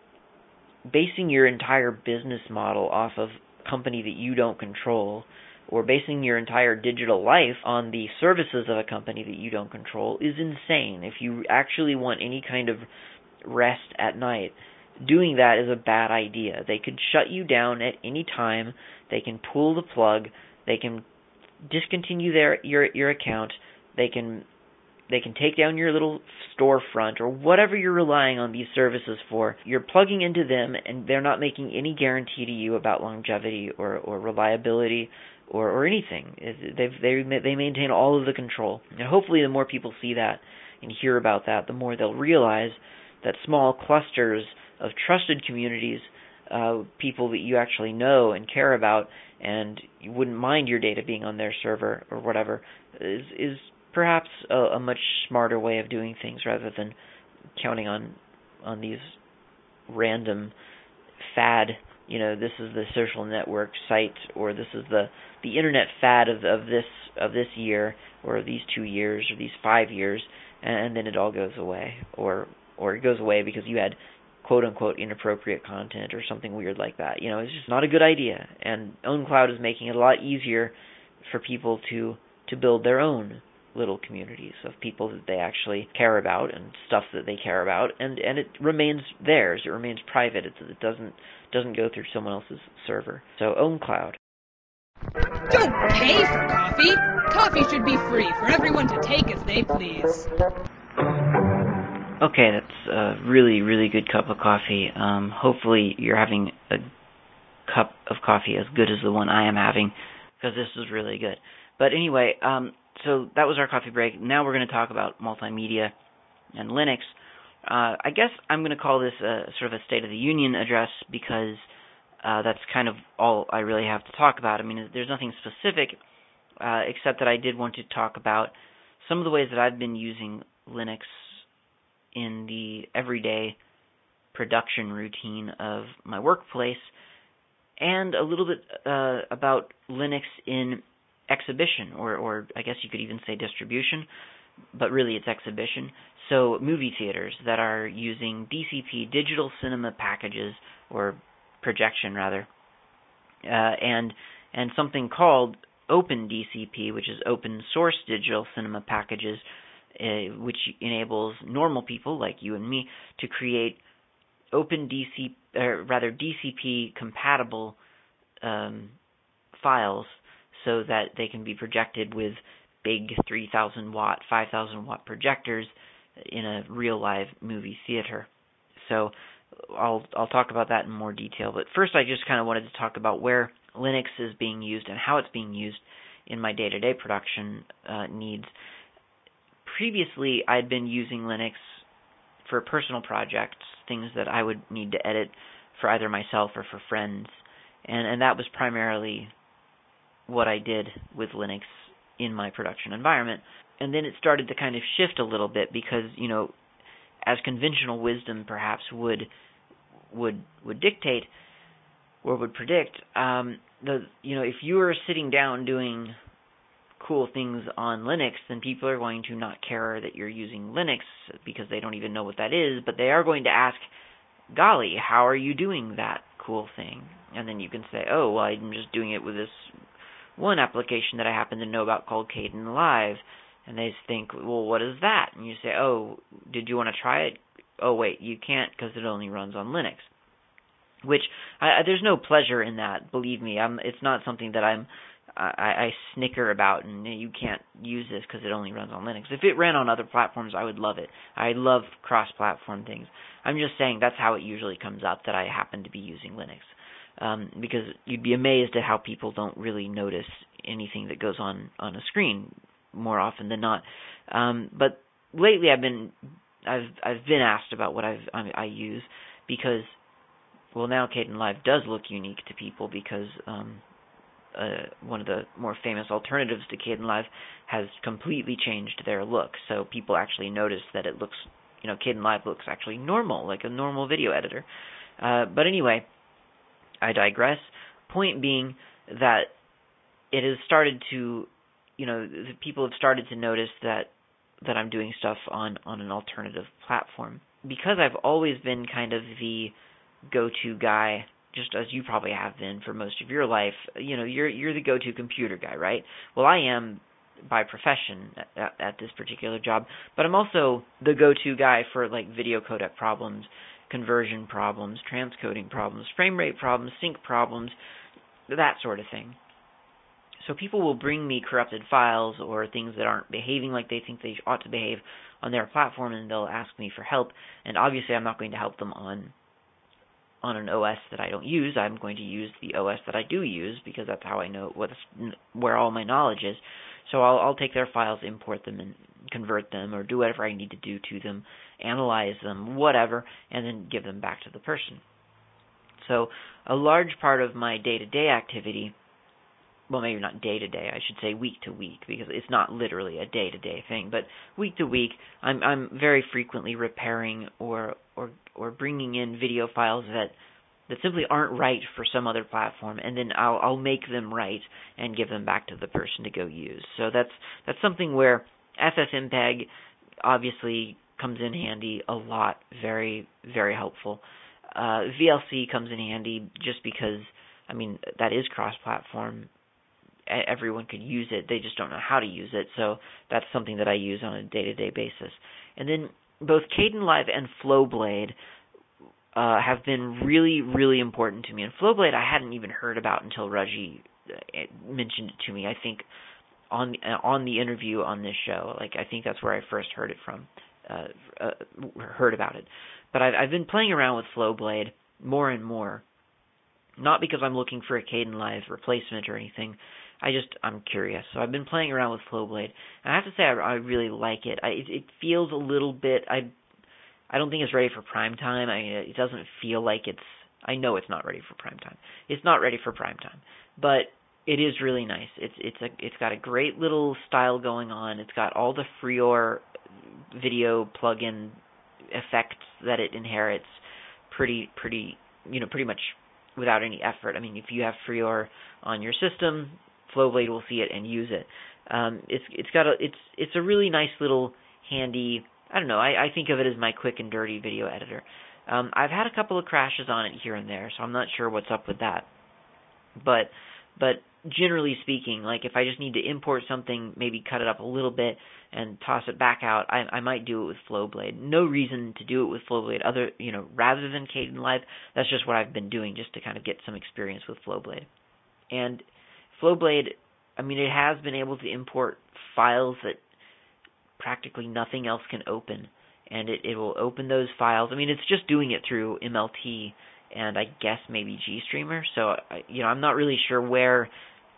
basing your entire business model off of a company that you don't control, or basing your entire digital life on the services of a company that you don't control is insane. If you actually want any kind of rest at night, doing that is a bad idea. They could shut you down at any time. They can pull the plug. They can discontinue their your your account. They can they can take down your little storefront or whatever you're relying on these services for. You're plugging into them, and they're not making any guarantee to you about longevity or, or reliability or, or anything. They've, they they maintain all of the control. And hopefully, the more people see that and hear about that, the more they'll realize that small clusters of trusted communities, uh, people that you actually know and care about, and you wouldn't mind your data being on their server or whatever, is is perhaps a, a much smarter way of doing things rather than counting on on these random fad you know, this is the social network site, or this is the, the internet fad of, of this of this year, or these two years, or these five years, and then it all goes away, or or it goes away because you had quote unquote inappropriate content or something weird like that. You know, it's just not a good idea. And OwnCloud is making it a lot easier for people to to build their own little communities of people that they actually care about and stuff that they care about, and, and it remains theirs. It remains private. It, it doesn't doesn't go through someone else's server. So OwnCloud. Don't pay for coffee. Coffee should be free for everyone to take as they please. Okay, that's a really, really good cup of coffee. Um, hopefully you're having a cup of coffee as good as the one I am having, because this is really good. But anyway, um, so that was our coffee break. Now we're going to talk about multimedia and Linux. Uh, I guess I'm going to call this a sort of a State of the Union address, because uh, that's kind of all I really have to talk about. I mean, there's nothing specific, uh, except that I did want to talk about some of the ways that I've been using Linux in the everyday production routine of my workplace, and a little bit uh, about Linux in exhibition, or, or I guess you could even say distribution, but really it's exhibition. So movie theaters that are using D C P, digital cinema packages, or projection rather, uh, and and something called OpenDCP, which is open source digital cinema packages, uh, which enables normal people like you and me to create OpenDCP, or rather D C P compatible um, files, so that they can be projected with big three thousand watt, five thousand watt projectors in a real live movie theater. So I'll I'll talk about that in more detail. But first, I just kind of wanted to talk about where Linux is being used and how it's being used in my day-to-day production uh, needs. Previously, I'd been using Linux for personal projects, things that I would need to edit for either myself or for friends, and and that was primarily what I did with Linux in my production environment. And then it started to kind of shift a little bit, because, you know, as conventional wisdom perhaps would would would dictate or would predict, um, the you know, if you are sitting down doing cool things on Linux, then people are going to not care that you're using Linux, because they don't even know what that is, but they are going to ask, golly, how are you doing that cool thing? And then you can say, oh, well, I'm just doing it with this one application that I happen to know about called Kdenlive. And they think, well, what is that? And you say, oh, did you want to try it? Oh, wait, you can't, because it only runs on Linux. Which, I, there's no pleasure in that, believe me. I'm, it's not something that I'm, I, I snicker about, and you can't use this because it only runs on Linux. If it ran on other platforms, I would love it. I love cross-platform things. I'm just saying that's how it usually comes up, that I happen to be using Linux. Um, because you'd be amazed at how people don't really notice anything that goes on on a screen more often than not. Um, but lately, I've been I've I've been asked about what I've I, I use, because well, now Kdenlive does look unique to people, because um, uh, one of the more famous alternatives to Kdenlive has completely changed their look. So people actually notice that it looks, you know, Kdenlive looks actually normal, like a normal video editor. Uh, but anyway, I digress. Point being that it has started to, you know, people have started to notice that that I'm doing stuff on, on an alternative platform. Because I've always been kind of the go-to guy, just as you probably have been for most of your life. You know, you're you're the go-to computer guy, right? Well, I am by profession at, at this particular job, but I'm also the go-to guy for like video codec problems, conversion problems, transcoding problems, frame rate problems, sync problems, that sort of thing. So people will bring me corrupted files or things that aren't behaving like they think they ought to behave on their platform, and they'll ask me for help. And obviously I'm not going to help them on on an O S that I don't use. I'm going to use the O S that I do use, because that's how I know what's, where all my knowledge is. So I'll, I'll take their files, import them, and convert them, or do whatever I need to do to them, analyze them, whatever, and then give them back to the person. So a large part of my day-to-day activity, well, maybe not day-to-day, I should say week-to-week, because it's not literally a day-to-day thing, but week-to-week, I'm I'm very frequently repairing or or or bringing in video files that that simply aren't right for some other platform, and then I'll I'll make them right and give them back to the person to go use. So that's that's something where FFmpeg obviously comes in handy a lot, very very helpful. Uh, V L C comes in handy just because, I mean, that is cross-platform. Everyone could use it, they just don't know how to use it, so that's something that I use on a day-to-day basis. And then both Kdenlive and Flowblade Uh, have been really, really important to me. And Flowblade I hadn't even heard about until Raji mentioned it to me, I think, on the, uh, on the interview on this show. Like, I think that's where I first heard it from, uh, uh, heard about it. But I've, I've been playing around with Flowblade more and more, not because I'm looking for a Kdenlive replacement or anything. I just, I'm curious. So I've been playing around with Flowblade, and I have to say I, I really like it. I, it. It feels a little bit, I I don't think it's ready for prime time. I mean, it doesn't feel like it's, I know it's not ready for prime time. It's not ready for prime time, but it is really nice. It's it's a it's got a great little style going on. It's got all the Freeor video plugin effects that it inherits pretty pretty you know pretty much without any effort. I mean, if you have Freeor on your system, Flowblade will see it and use it. Um, it's it's got a it's it's a really nice little handy, I don't know, I, I think of it as my quick and dirty video editor. Um, I've had a couple of crashes on it here and there, so I'm not sure what's up with that. But but generally speaking, like if I just need to import something, maybe cut it up a little bit and toss it back out, I, I might do it with Flowblade. No reason to do it with Flowblade other, you know, rather than Kdenlive. That's just what I've been doing just to kind of get some experience with Flowblade. And Flowblade, I mean, it has been able to import files that practically nothing else can open, and it, it will open those files. I mean, it's just doing it through M L T and I guess maybe GStreamer, so I, you know, I'm not really sure where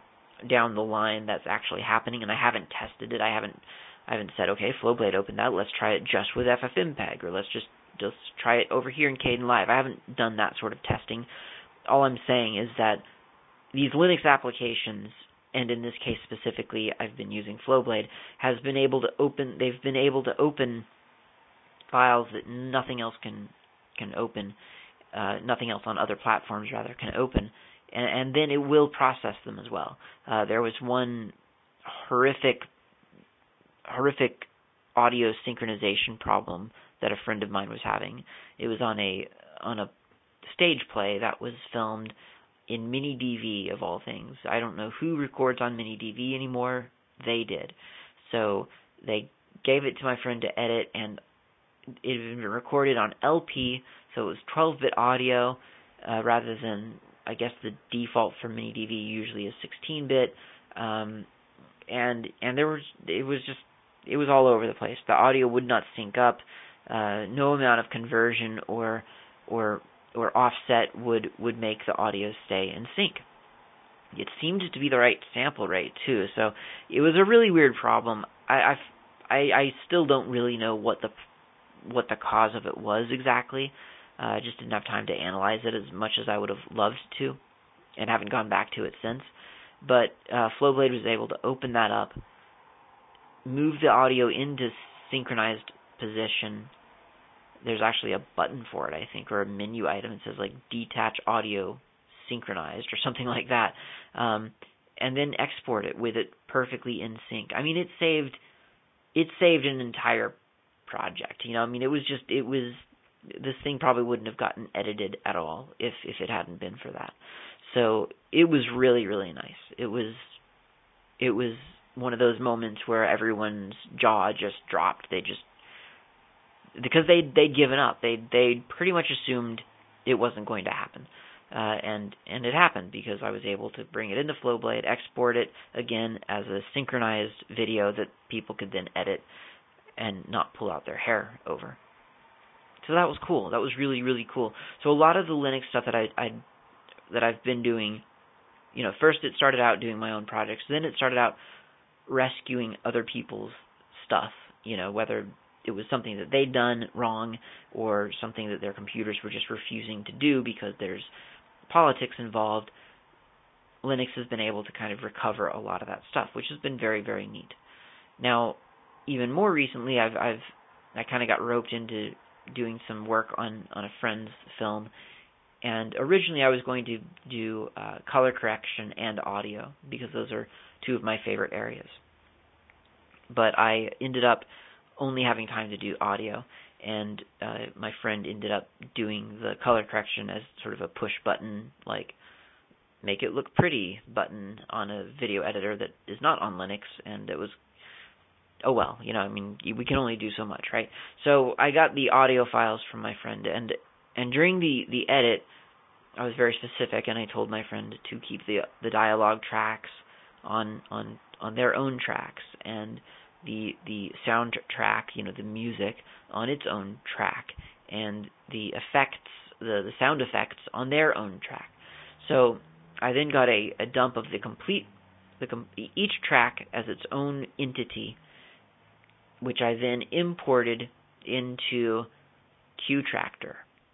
down the line that's actually happening, and I haven't tested it. I haven't I haven't said, okay, Flowblade, open that, let's try it just with FFmpeg, or let's just just try it over here in Kdenlive. I haven't done that sort of testing. All I'm saying is that these Linux applications, and in this case specifically, I've been using Flowblade, has been able to open. They've been able to open files that nothing else can can open, uh, nothing else on other platforms rather can open, and, and then it will process them as well. Uh, there was one horrific, horrific audio synchronization problem that a friend of mine was having. It was on a on a stage play that was filmed in MiniDV of all things. I don't know who records on MiniDV anymore. They did. So they gave it to my friend to edit, and it had been recorded on L P, so it was twelve-bit audio uh, rather than, I guess, the default for MiniDV usually is sixteen-bit. Um, and and there was it was just it was all over the place. The audio would not sync up. Uh, no amount of conversion or or or offset would, would make the audio stay in sync. It seemed to be the right sample rate too, so it was a really weird problem. I I've, I I still don't really know what the what the cause of it was exactly. Uh, I just didn't have time to analyze it as much as I would have loved to, and haven't gone back to it since. But uh, Flowblade was able to open that up, move the audio into synchronized position. There's actually a button for it, I think, or a menu item. It says like detach audio synchronized or something like that. Um, and then export it with it perfectly in sync. I mean, it saved it saved an entire project. You know, I mean, it was just it was this thing probably wouldn't have gotten edited at all if if it hadn't been for that. So it was really really nice. It was it was one of those moments where everyone's jaw just dropped. They just because they they'd given up. They they pretty much assumed it wasn't going to happen, uh, and and it happened because I was able to bring it into Flowblade, export it again as a synchronized video that people could then edit and not pull out their hair over. So that was cool. That was really really cool. So a lot of the Linux stuff that I I that I've been doing, you know, first it started out doing my own projects, then it started out rescuing other people's stuff. You know, whether it was something that they'd done wrong or something that their computers were just refusing to do because there's politics involved, Linux has been able to kind of recover a lot of that stuff, which has been very, very neat. Now, even more recently, I've, I've I kind of got roped into doing some work on, on a friend's film, And originally I was going to do uh, color correction and audio because those are two of my favorite areas. But I ended up only having time to do audio, and uh, my friend ended up doing the color correction as sort of a push button, like make it look pretty button on a video editor that is not on Linux, and it was, oh well, you know, I mean, we can only do so much, right? So I got the audio files from my friend, and and during the, the edit, I was very specific, and I told my friend to keep the the dialogue tracks on on on their own tracks, and the the soundtrack, you know, the music on its own track, and the effects, the, the sound effects on their own track. So I then got a, a dump of the complete, the com- each track as its own entity, which I then imported into QTractor.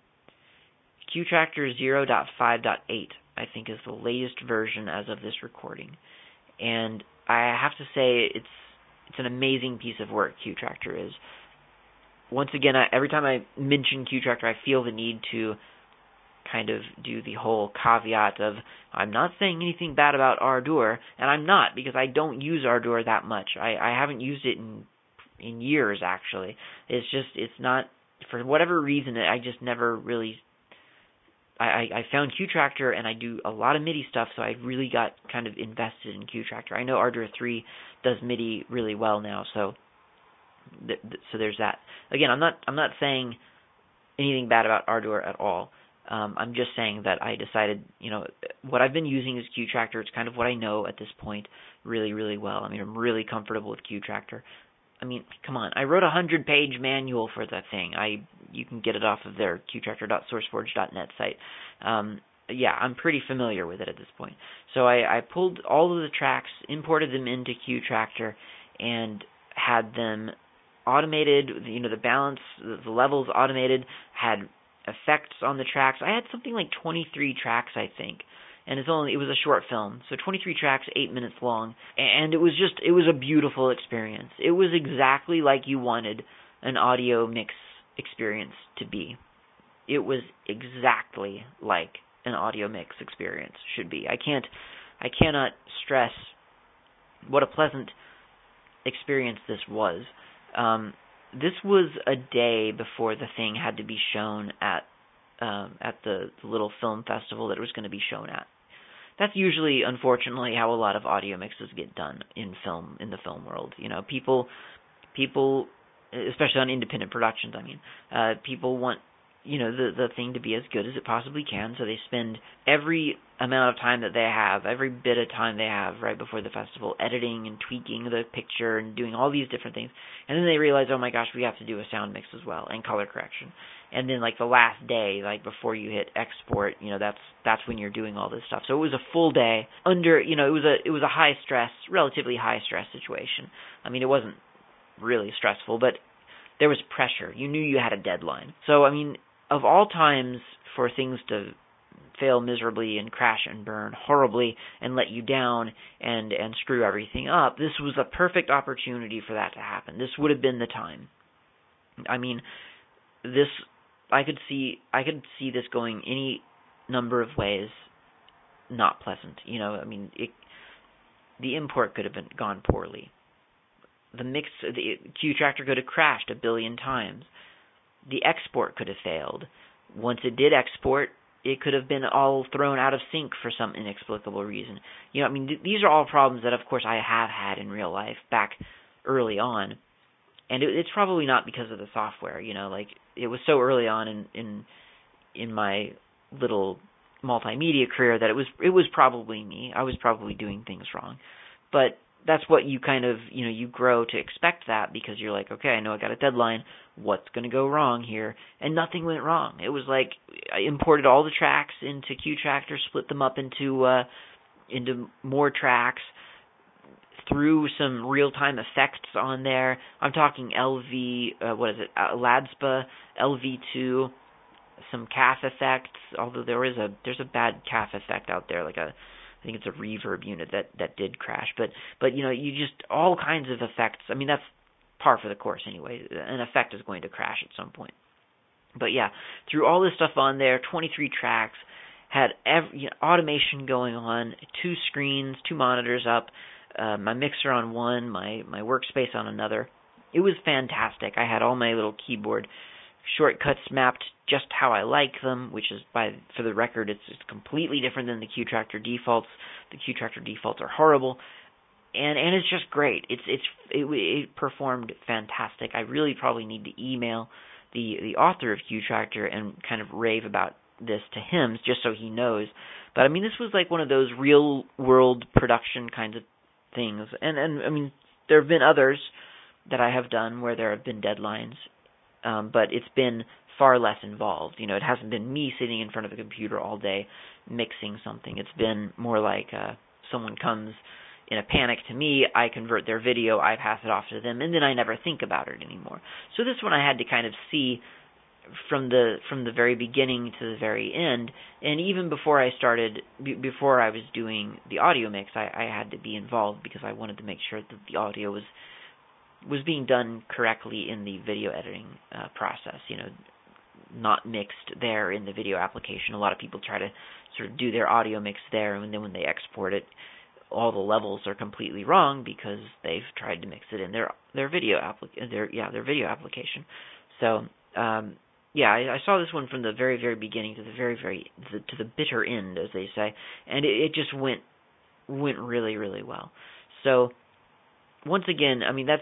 QTractor zero point five point eight, I think, is the latest version as of this recording. And I have to say, it's it's an amazing piece of work, QTractor is. Once again, I, every time I mention QTractor, I feel the need to kind of do the whole caveat of, I'm not saying anything bad about Ardour, and I'm not, because I don't use Ardour that much. I, I haven't used it in in years, actually. It's just, it's not, for whatever reason, I just never really, I, I found QTractor, and I do a lot of MIDI stuff, so I really got kind of invested in QTractor. I know Ardour three does MIDI really well now, so th- th- so there's that. Again, I'm not I'm not saying anything bad about Ardour at all. Um, I'm just saying that I decided, you know, what I've been using is QTractor. It's kind of what I know at this point really, really well. I mean, I'm really comfortable with QTractor. I mean, come on, I wrote a hundred-page manual for the thing. I you can get it off of their q tractor dot sourceforge dot net site. Um, yeah, I'm pretty familiar with it at this point. So I, I pulled all of the tracks, imported them into QTractor, and had them automated, you know, the balance, the levels automated, had effects on the tracks. I had something like twenty-three tracks, I think. And it's only it was a short film, so twenty-three tracks, eight minutes long, and it was just it was a beautiful experience. It was exactly like you wanted an audio mix experience to be. It was exactly like an audio mix experience should be. I can't I cannot stress what a pleasant experience this was. Um, this was a day before the thing had to be shown at um, at the, the little film festival that it was going to be shown at. That's usually, unfortunately, how a lot of audio mixes get done in film, in the film world. You know, people, people, especially on independent productions, I mean, uh, people want, you know, the the thing to be as good as it possibly can, so they spend every amount of time that they have, every bit of time they have right before the festival, editing and tweaking the picture and doing all these different things, and then they realize, oh my gosh, we have to do a sound mix as well, and color correction. And then, like, the last day, like, before you hit export, you know, that's that's when you're doing all this stuff. So it was a full day under, you know, it was a it was a high stress, relatively high stress situation. I mean, it wasn't really stressful, but there was pressure. You knew you had a deadline. So, I mean, of all times for things to fail miserably and crash and burn horribly and let you down and, and screw everything up, this was a perfect opportunity for that to happen. This would have been the time. I mean, this... I could see I could see this going any number of ways not pleasant. You know, I mean, it, the import could have been gone poorly. The mix, the QTractor could have crashed a billion times. The export could have failed. Once it did export, it could have been all thrown out of sync for some inexplicable reason. You know, I mean, th- these are all problems that, of course, I have had in real life back early on. And it, it's probably not because of the software, you know, like, it was so early on in, in in my little multimedia career that it was it was probably me. I was probably doing things wrong. But that's what you kind of, you know, you grow to expect that because you're like, okay, I know I got a deadline. What's going to go wrong here? And nothing went wrong. It was like I imported all the tracks into QTractor, split them up into uh, into more tracks, threw some real-time effects on there. I'm talking L V, uh, what is it, uh, LADSPA, L V two, some C A F effects, although there is a, there's a bad C A F effect out there, like a, I think it's a reverb unit that, that did crash. But, but, you know, you just, all kinds of effects. I mean, that's par for the course anyway. An effect is going to crash at some point. But yeah, threw all this stuff on there, twenty-three tracks, had every, you know, automation going on, two screens, two monitors up, uh, my mixer on one, my, my workspace on another. It was fantastic. I had all my little keyboard shortcuts mapped just how I like them, which is, by for the record, it's, it's completely different than the Q-Tractor defaults. The Q-Tractor defaults are horrible, and and it's just great. It's it's it, it performed fantastic. I really probably need to email the the author of Q-Tractor and kind of rave about this to him, just so he knows. But I mean, this was like one of those real world production kinds of things, and and I mean, there have been others that I have done where there have been deadlines, um, but it's been far less involved. You know, it hasn't been me sitting in front of a computer all day mixing something. It's been more like uh, someone comes in a panic to me, I convert their video, I pass it off to them, and then I never think about it anymore. So this one I had to kind of see from the from the very beginning to the very end, and even before I started, b- before I was doing the audio mix, I, I had to be involved because I wanted to make sure that the audio was was being done correctly in the video editing uh, process, you know, not mixed there in the video application. A lot of people try to sort of do their audio mix there, and then when they export it, all the levels are completely wrong because they've tried to mix it in their their video applic- their yeah their video application. So um, yeah, I, I saw this one from the very very beginning to the very very the, to the bitter end, as they say, and it, it just went went really really well. So once again, I mean that's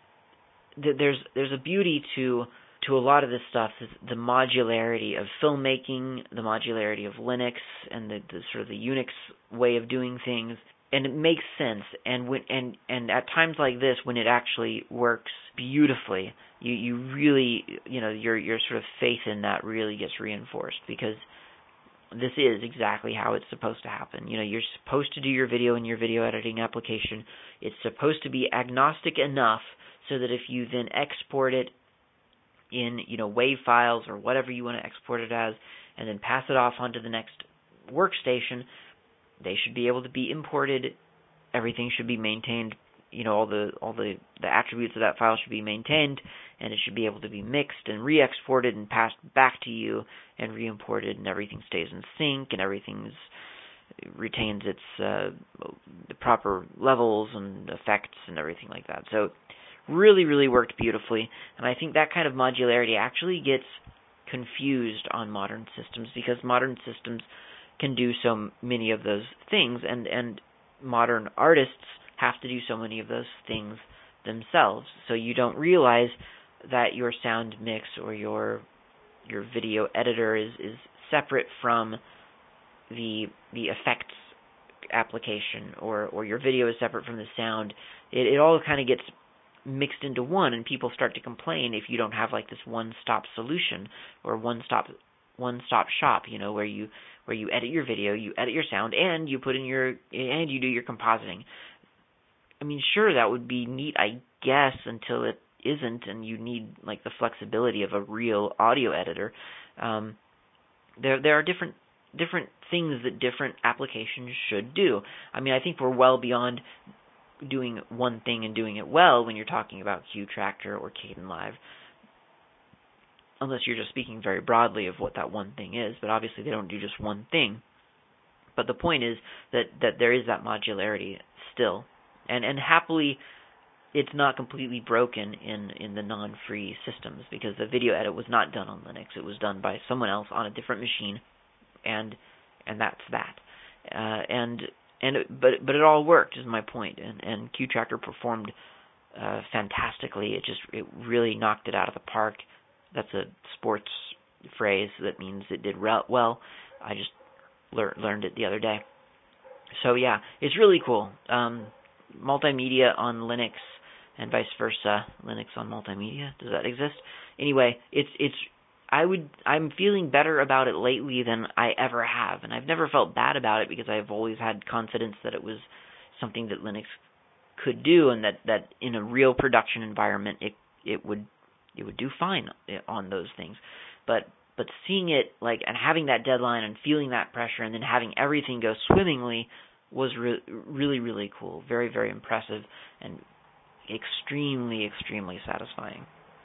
there's there's a beauty to to a lot of this stuff, the modularity of filmmaking, the modularity of Linux, and the, the sort of the Unix way of doing things, and it makes sense. And when and and at times like this, when it actually works beautifully, you you really you know your your sort of faith in that really gets reinforced, because this is exactly how it's supposed to happen. You know, you're supposed to do your video in your video editing application. It's supposed to be agnostic enough so that if you then export it in, you know, WAV files or whatever you want to export it as, and then pass it off onto the next workstation, they should be able to be imported. Everything should be maintained. You know, all the all the, the attributes of that file should be maintained, and it should be able to be mixed and re-exported and passed back to you and re-imported, and everything stays in sync, and everything's retains its uh, the proper levels and effects and everything like that. So really, really worked beautifully, and I think that kind of modularity actually gets confused on modern systems, because modern systems can do so many of those things, and, and modern artists have to do so many of those things themselves. So you don't realize that your sound mix or your your video editor is, is separate from the the effects application, or, or your video is separate from the sound. It, it all kind of gets mixed into one, and people start to complain if you don't have like this one-stop solution or one-stop one-stop shop, you know, where you where you edit your video, you edit your sound, and you put in your and you do your compositing. I mean, sure, that would be neat, I guess, until it isn't, and you need like the flexibility of a real audio editor. Um, there there are different different things that different applications should do. I mean, I think we're well beyond doing one thing and doing it well when you're talking about Q-Tractor or Kdenlive, unless you're just speaking very broadly of what that one thing is. But obviously they don't do just one thing. But the point is that, that there is that modularity still, and and happily it's not completely broken in, in the non-free systems, because the video edit was not done on Linux. It was done by someone else on a different machine, and and that's that. Uh, and And it, but but it all worked, is my point, and and Q-Tractor performed uh, fantastically. It just it really knocked it out of the park. That's a sports phrase that means it did re- well. I just lear- learned it the other day. So yeah, it's really cool. Um, multimedia on Linux and vice versa. Linux on multimedia, does that exist? Anyway, it's it's. I would, I'm feeling better about it lately than I ever have, and I've never felt bad about it because I've always had confidence that it was something that Linux could do, and that, that in a real production environment it it would it would do fine on those things. But but seeing it like and having that deadline and feeling that pressure and then having everything go swimmingly was re- really really cool, very very impressive, and extremely extremely satisfying.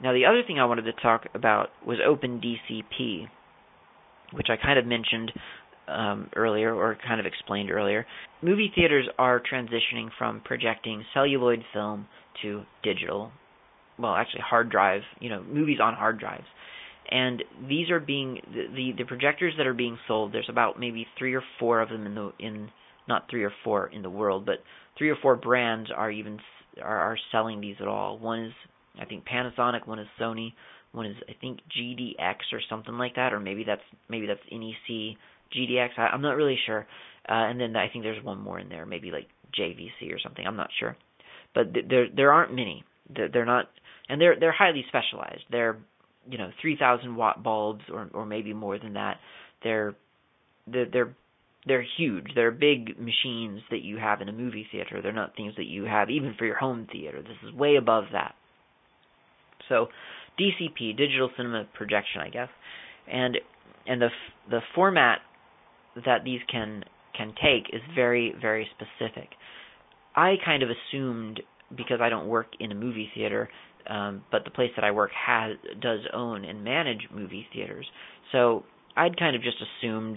Now, the other thing I wanted to talk about was OpenDCP, which I kind of mentioned um, earlier, or kind of explained earlier. Movie theaters are transitioning from projecting celluloid film to digital, well, actually hard drive, you know, movies on hard drives. And these are being, the, the, the projectors that are being sold, there's about maybe three or four of them in the, in, not three or four in the world, but three or four brands are even, are, are selling these at all. One is, I think, Panasonic, one is Sony, one is, I think, G D X or something like that, or maybe that's maybe that's N E C, G D X, I, I'm not really sure. Uh, and then I think there's one more in there, maybe like J V C or something, I'm not sure. But th- there there aren't many. They're, they're not, and they're they're highly specialized. They're, you know, three thousand watt bulbs, or or maybe more than that. They're they're they're they're huge. They're big machines that you have in a movie theater. They're not things that you have even for your home theater. This is way above that. So, D C P, digital cinema projection, I guess, and and the the format that these can can take is very, very specific. I kind of assumed, because I don't work in a movie theater, um, but the place that I work has does own and manage movie theaters, so I'd kind of just assumed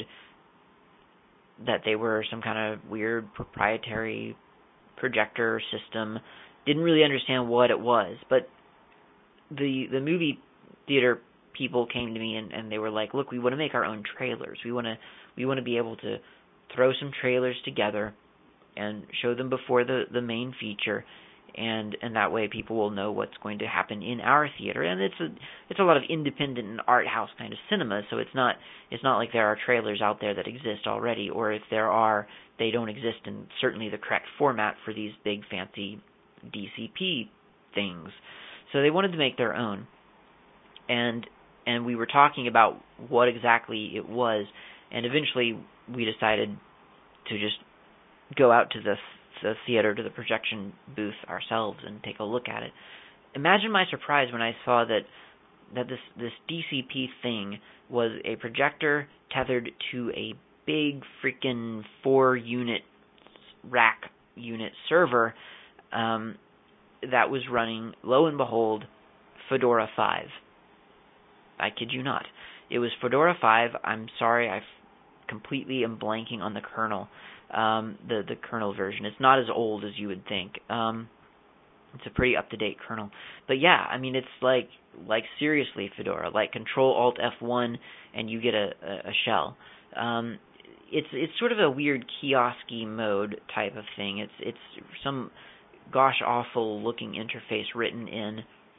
that they were some kind of weird proprietary projector system. Didn't really understand what it was, but the the movie theater people came to me and, and they were like, look, we want to make our own trailers. We want to we want to be able to throw some trailers together and show them before the, the main feature, and and that way people will know what's going to happen in our theater. And it's a it's a lot of independent and art house kind of cinema, so it's not it's not like there are trailers out there that exist already, or if there are, they don't exist in certainly the correct format for these big fancy D C P things. So they wanted to make their own, and and we were talking about what exactly it was, and eventually we decided to just go out to the, the theater, to the projection booth ourselves, and take a look at it. Imagine my surprise when I saw that that this, this D C P thing was a projector tethered to a big freaking four-unit rack unit server um, that was running, lo and behold, Fedora five. I kid you not. It was Fedora five. I'm sorry, I completely am blanking on the kernel, um, the the kernel version. It's not as old as you would think. Um, it's a pretty up-to-date kernel. But yeah, I mean, it's like like seriously Fedora, like Control Alt F one and you get a, a, a shell. Um, it's it's sort of a weird kiosk-y mode type of thing. It's it's some gosh awful looking interface written in,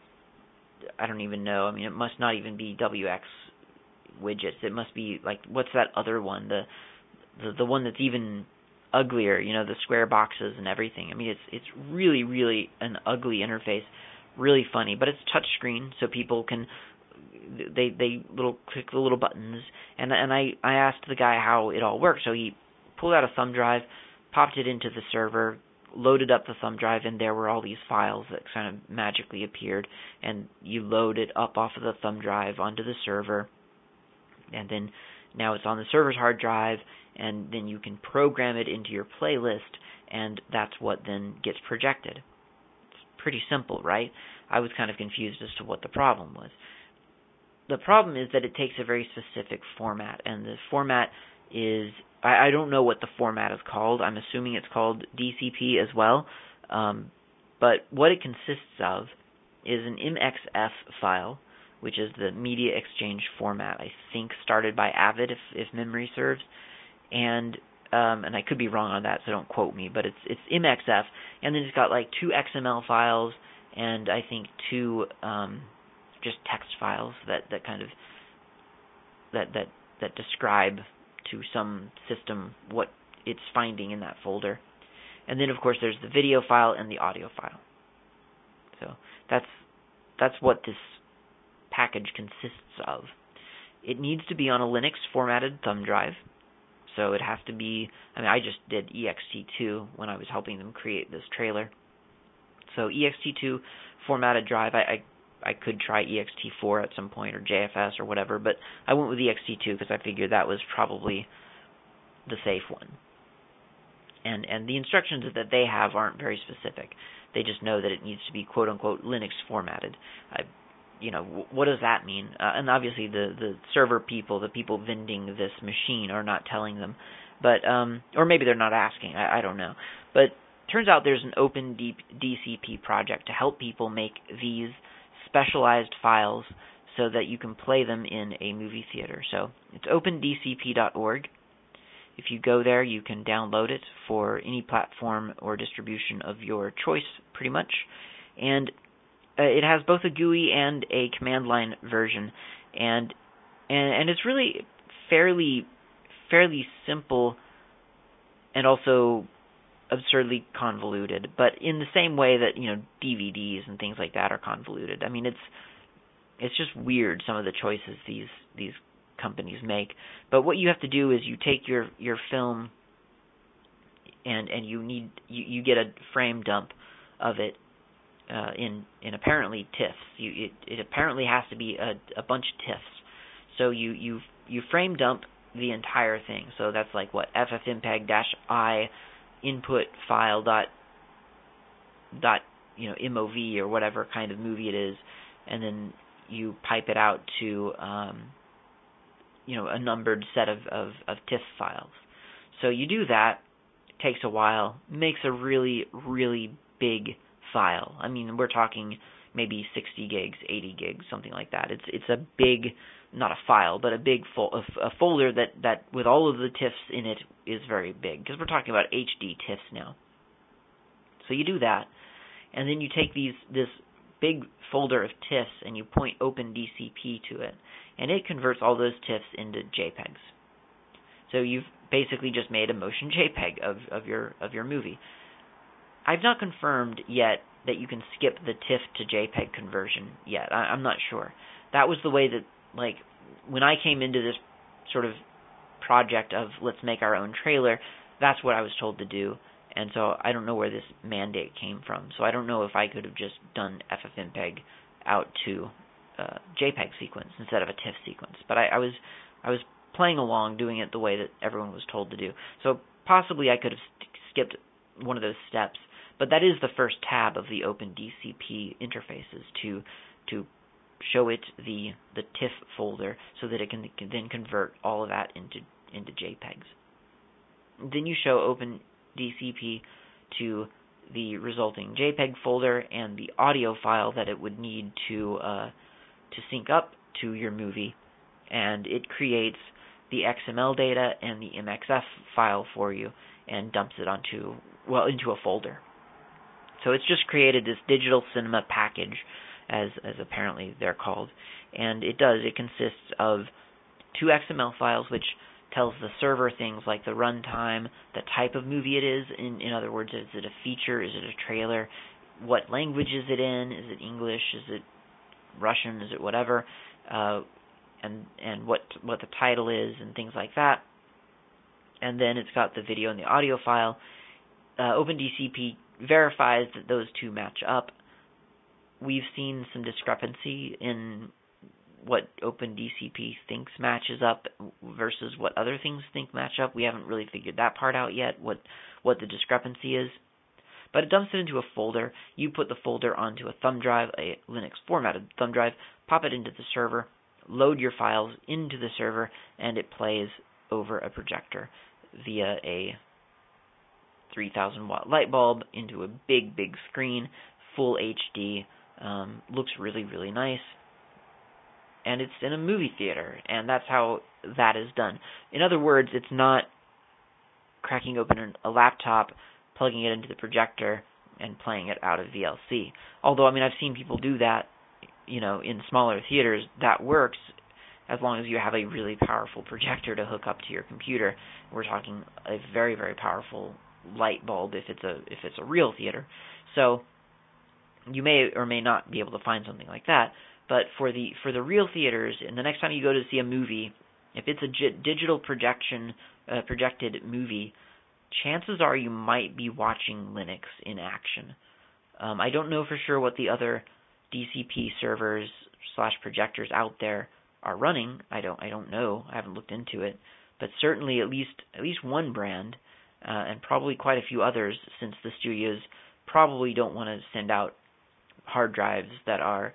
I don't even know. I mean, it must not even be W X widgets. It must be like, what's that other one? The the the one that's even uglier, you know, the square boxes and everything. I mean, it's it's really, really an ugly interface, really funny, but it's touchscreen, so people can, they they little click the little buttons, and and I, I asked the guy how it all worked, so he pulled out a thumb drive, popped it into the server, loaded up the thumb drive, and there were all these files that kind of magically appeared, and you load it up off of the thumb drive onto the server, and then now it's on the server's hard drive, and then you can program it into your playlist, and that's what then gets projected. It's pretty simple, right? I was kind of confused as to what the problem was. The problem is that it takes a very specific format, and the format is, I, I don't know what the format is called. I'm assuming it's called D C P as well, um, but what it consists of is an M X F file, which is the media exchange format, I think started by Avid, if, if memory serves, and um, and I could be wrong on that, so don't quote me, but it's it's M X F, and then it's got like two X M L files, and I think two um, just text files that, that kind of that that that describe to some system what it's finding in that folder, and then of course there's the video file and the audio file. So that's that's what this package consists of. It needs to be on a Linux formatted thumb drive, so it has to be, I mean, I just did E X T two when I was helping them create this trailer. So E X T two formatted drive, I, I I could try E X T four at some point, or J F S or whatever, but I went with E X T two because I figured that was probably the safe one. And and the instructions that they have aren't very specific. They just know that it needs to be quote-unquote Linux formatted. I you know, w- what does that mean? Uh, and obviously the, the server people, the people vending this machine are not telling them. But, um, or maybe they're not asking, I, I don't know. But turns out there's an open D- DCP project to help people make these specialized files so that you can play them in a movie theater. So it's open D C P dot org. If you go there, you can download it for any platform or distribution of your choice, pretty much. And uh, it has both a G U I and a command line version, and and and it's really fairly fairly simple and also absurdly convoluted, but in the same way that, you know, D V Ds and things like that are convoluted. I mean, it's it's just weird, some of the choices these these companies make. But what you have to do is you take your, your film and and you need you, you get a frame dump of it uh, in in apparently TIFFs. You it, it apparently has to be a, a bunch of TIFFs. So you you you frame dump the entire thing. So that's like what ffmpeg-i input file dot dot you know mov or whatever kind of movie it is, and then you pipe it out to um, you know a numbered set of, of, of TIFF files. So you do that. It takes a while. Makes a really really big file. I mean, we're talking maybe sixty gigs, eighty gigs, something like that. It's it's a big, not a file, but a big fo- a, a folder that, that with all of the TIFFs in it is very big, because we're talking about H D TIFFs now. So you do that, and then you take these this big folder of TIFFs and you point OpenDCP to it, and it converts all those TIFFs into JPEGs. So you've basically just made a motion JPEG of, of your of your movie. I've not confirmed yet that you can skip the TIFF to JPEG conversion yet. I, I'm not sure. That was the way that, like, when I came into this sort of project of let's make our own trailer, that's what I was told to do. And so I don't know where this mandate came from. So I don't know if I could have just done ffmpeg out to uh, JPEG sequence instead of a TIFF sequence. But I, I was I was playing along, doing it the way that everyone was told to do. So possibly I could have st- skipped one of those steps. But that is the first tab of the OpenDCP interfaces, to to show it the the TIFF folder so that it can, can then convert all of that into into JPEGs. Then you show OpenDCP to the resulting JPEG folder and the audio file that it would need to uh, to sync up to your movie, and it creates the X M L data and the M X F file for you and dumps it onto well into a folder. So it's just created this digital cinema package, as as apparently they're called, and it does. It consists of two X M L files, which tells the server things like the runtime, the type of movie it is. In in other words, is it a feature? Is it a trailer? What language is it in? Is it English? Is it Russian? Is it whatever? Uh, and and what what the title is and things like that. And then it's got the video and the audio file. Uh, OpenDCP verifies that those two match up. We've seen some discrepancy in what OpenDCP thinks matches up versus what other things think match up. We haven't really figured that part out yet, what what the discrepancy is. But it dumps it into a folder. You put the folder onto a thumb drive, a Linux formatted thumb drive, pop it into the server, load your files into the server, and it plays over a projector via a three thousand watt light bulb into a big, big screen, full H D. Um, looks really, really nice. And it's in a movie theater, and that's how that is done. In other words, it's not cracking open a laptop, plugging it into the projector, and playing it out of V L C. Although, I mean, I've seen people do that, you know, in smaller theaters. That works as long as you have a really powerful projector to hook up to your computer. We're talking a very, very powerful light bulb if it's a if it's a real theater. So you may or may not be able to find something like that. But for the for the real theaters, and the next time you go to see a movie, if it's a g- digital projection uh, projected movie, chances are you might be watching Linux in action. Um, I don't know for sure what the other D C P servers slash projectors out there are running. I don't I don't know. I haven't looked into it. But certainly at least at least one brand, uh, and probably quite a few others, since the studios probably don't want to send out hard drives that are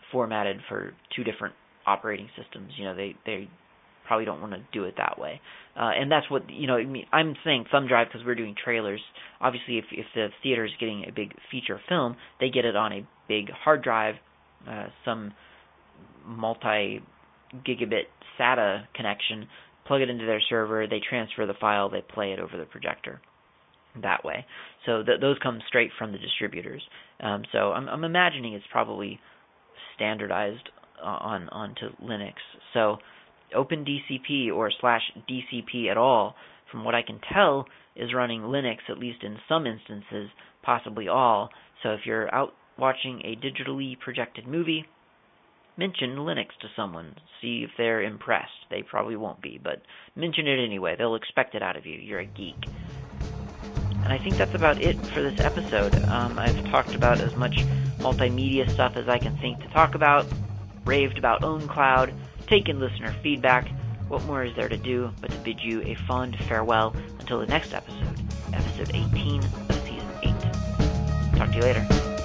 formatted for two different operating systems. You know, they they probably don't want to do it that way. Uh, and that's what, you know, I mean, I'm saying thumb drive because we're doing trailers. Obviously, if, if the theater is getting a big feature film, they get it on a big hard drive, uh, some multi-gigabit SATA connection, plug it into their server, they transfer the file, they play it over the projector that way. So th- those come straight from the distributors. Um, so I'm, I'm imagining it's probably standardized uh, on onto Linux. So OpenDCP or slash D C P at all, from what I can tell, is running Linux, at least in some instances, possibly all. So if you're out watching a digitally projected movie, mention Linux to someone. See if they're impressed. They probably won't be, but mention it anyway. They'll expect it out of you. You're a geek. And I think that's about it for this episode. Um, I've talked about as much multimedia stuff as I can think to talk about, raved about OwnCloud, taken listener feedback. What more is there to do but to bid you a fond farewell until the next episode, episode eighteen of season eight. Talk to you later.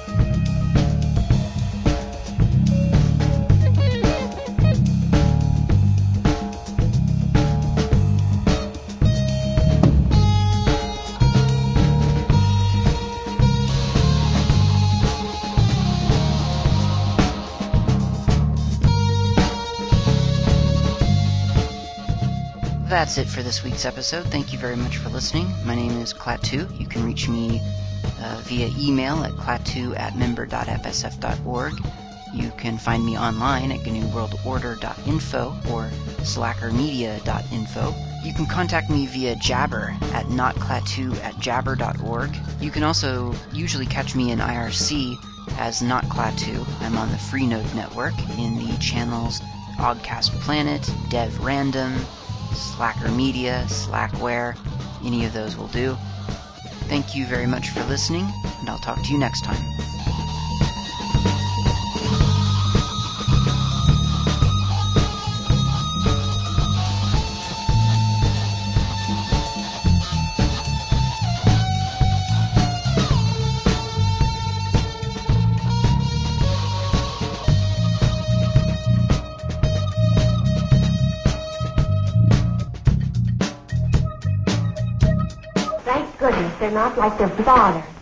That's it for this week's episode. Thank you very much for listening. My name is Klaatu. You can reach me uh, via email at klaatu at member dot f s f dot org. You can find me online at gnu world order dot info or slacker media dot info. You can contact me via Jabber at notklaatu at jabber dot org. You can also usually catch me in I R C as notklaatu. I'm on the Freenode network in the channels Oddcast Planet, Dev Random, Slacker Media, Slackware, any of those will do. Thank you very much for listening, and I'll talk to you next time. They're not like their father.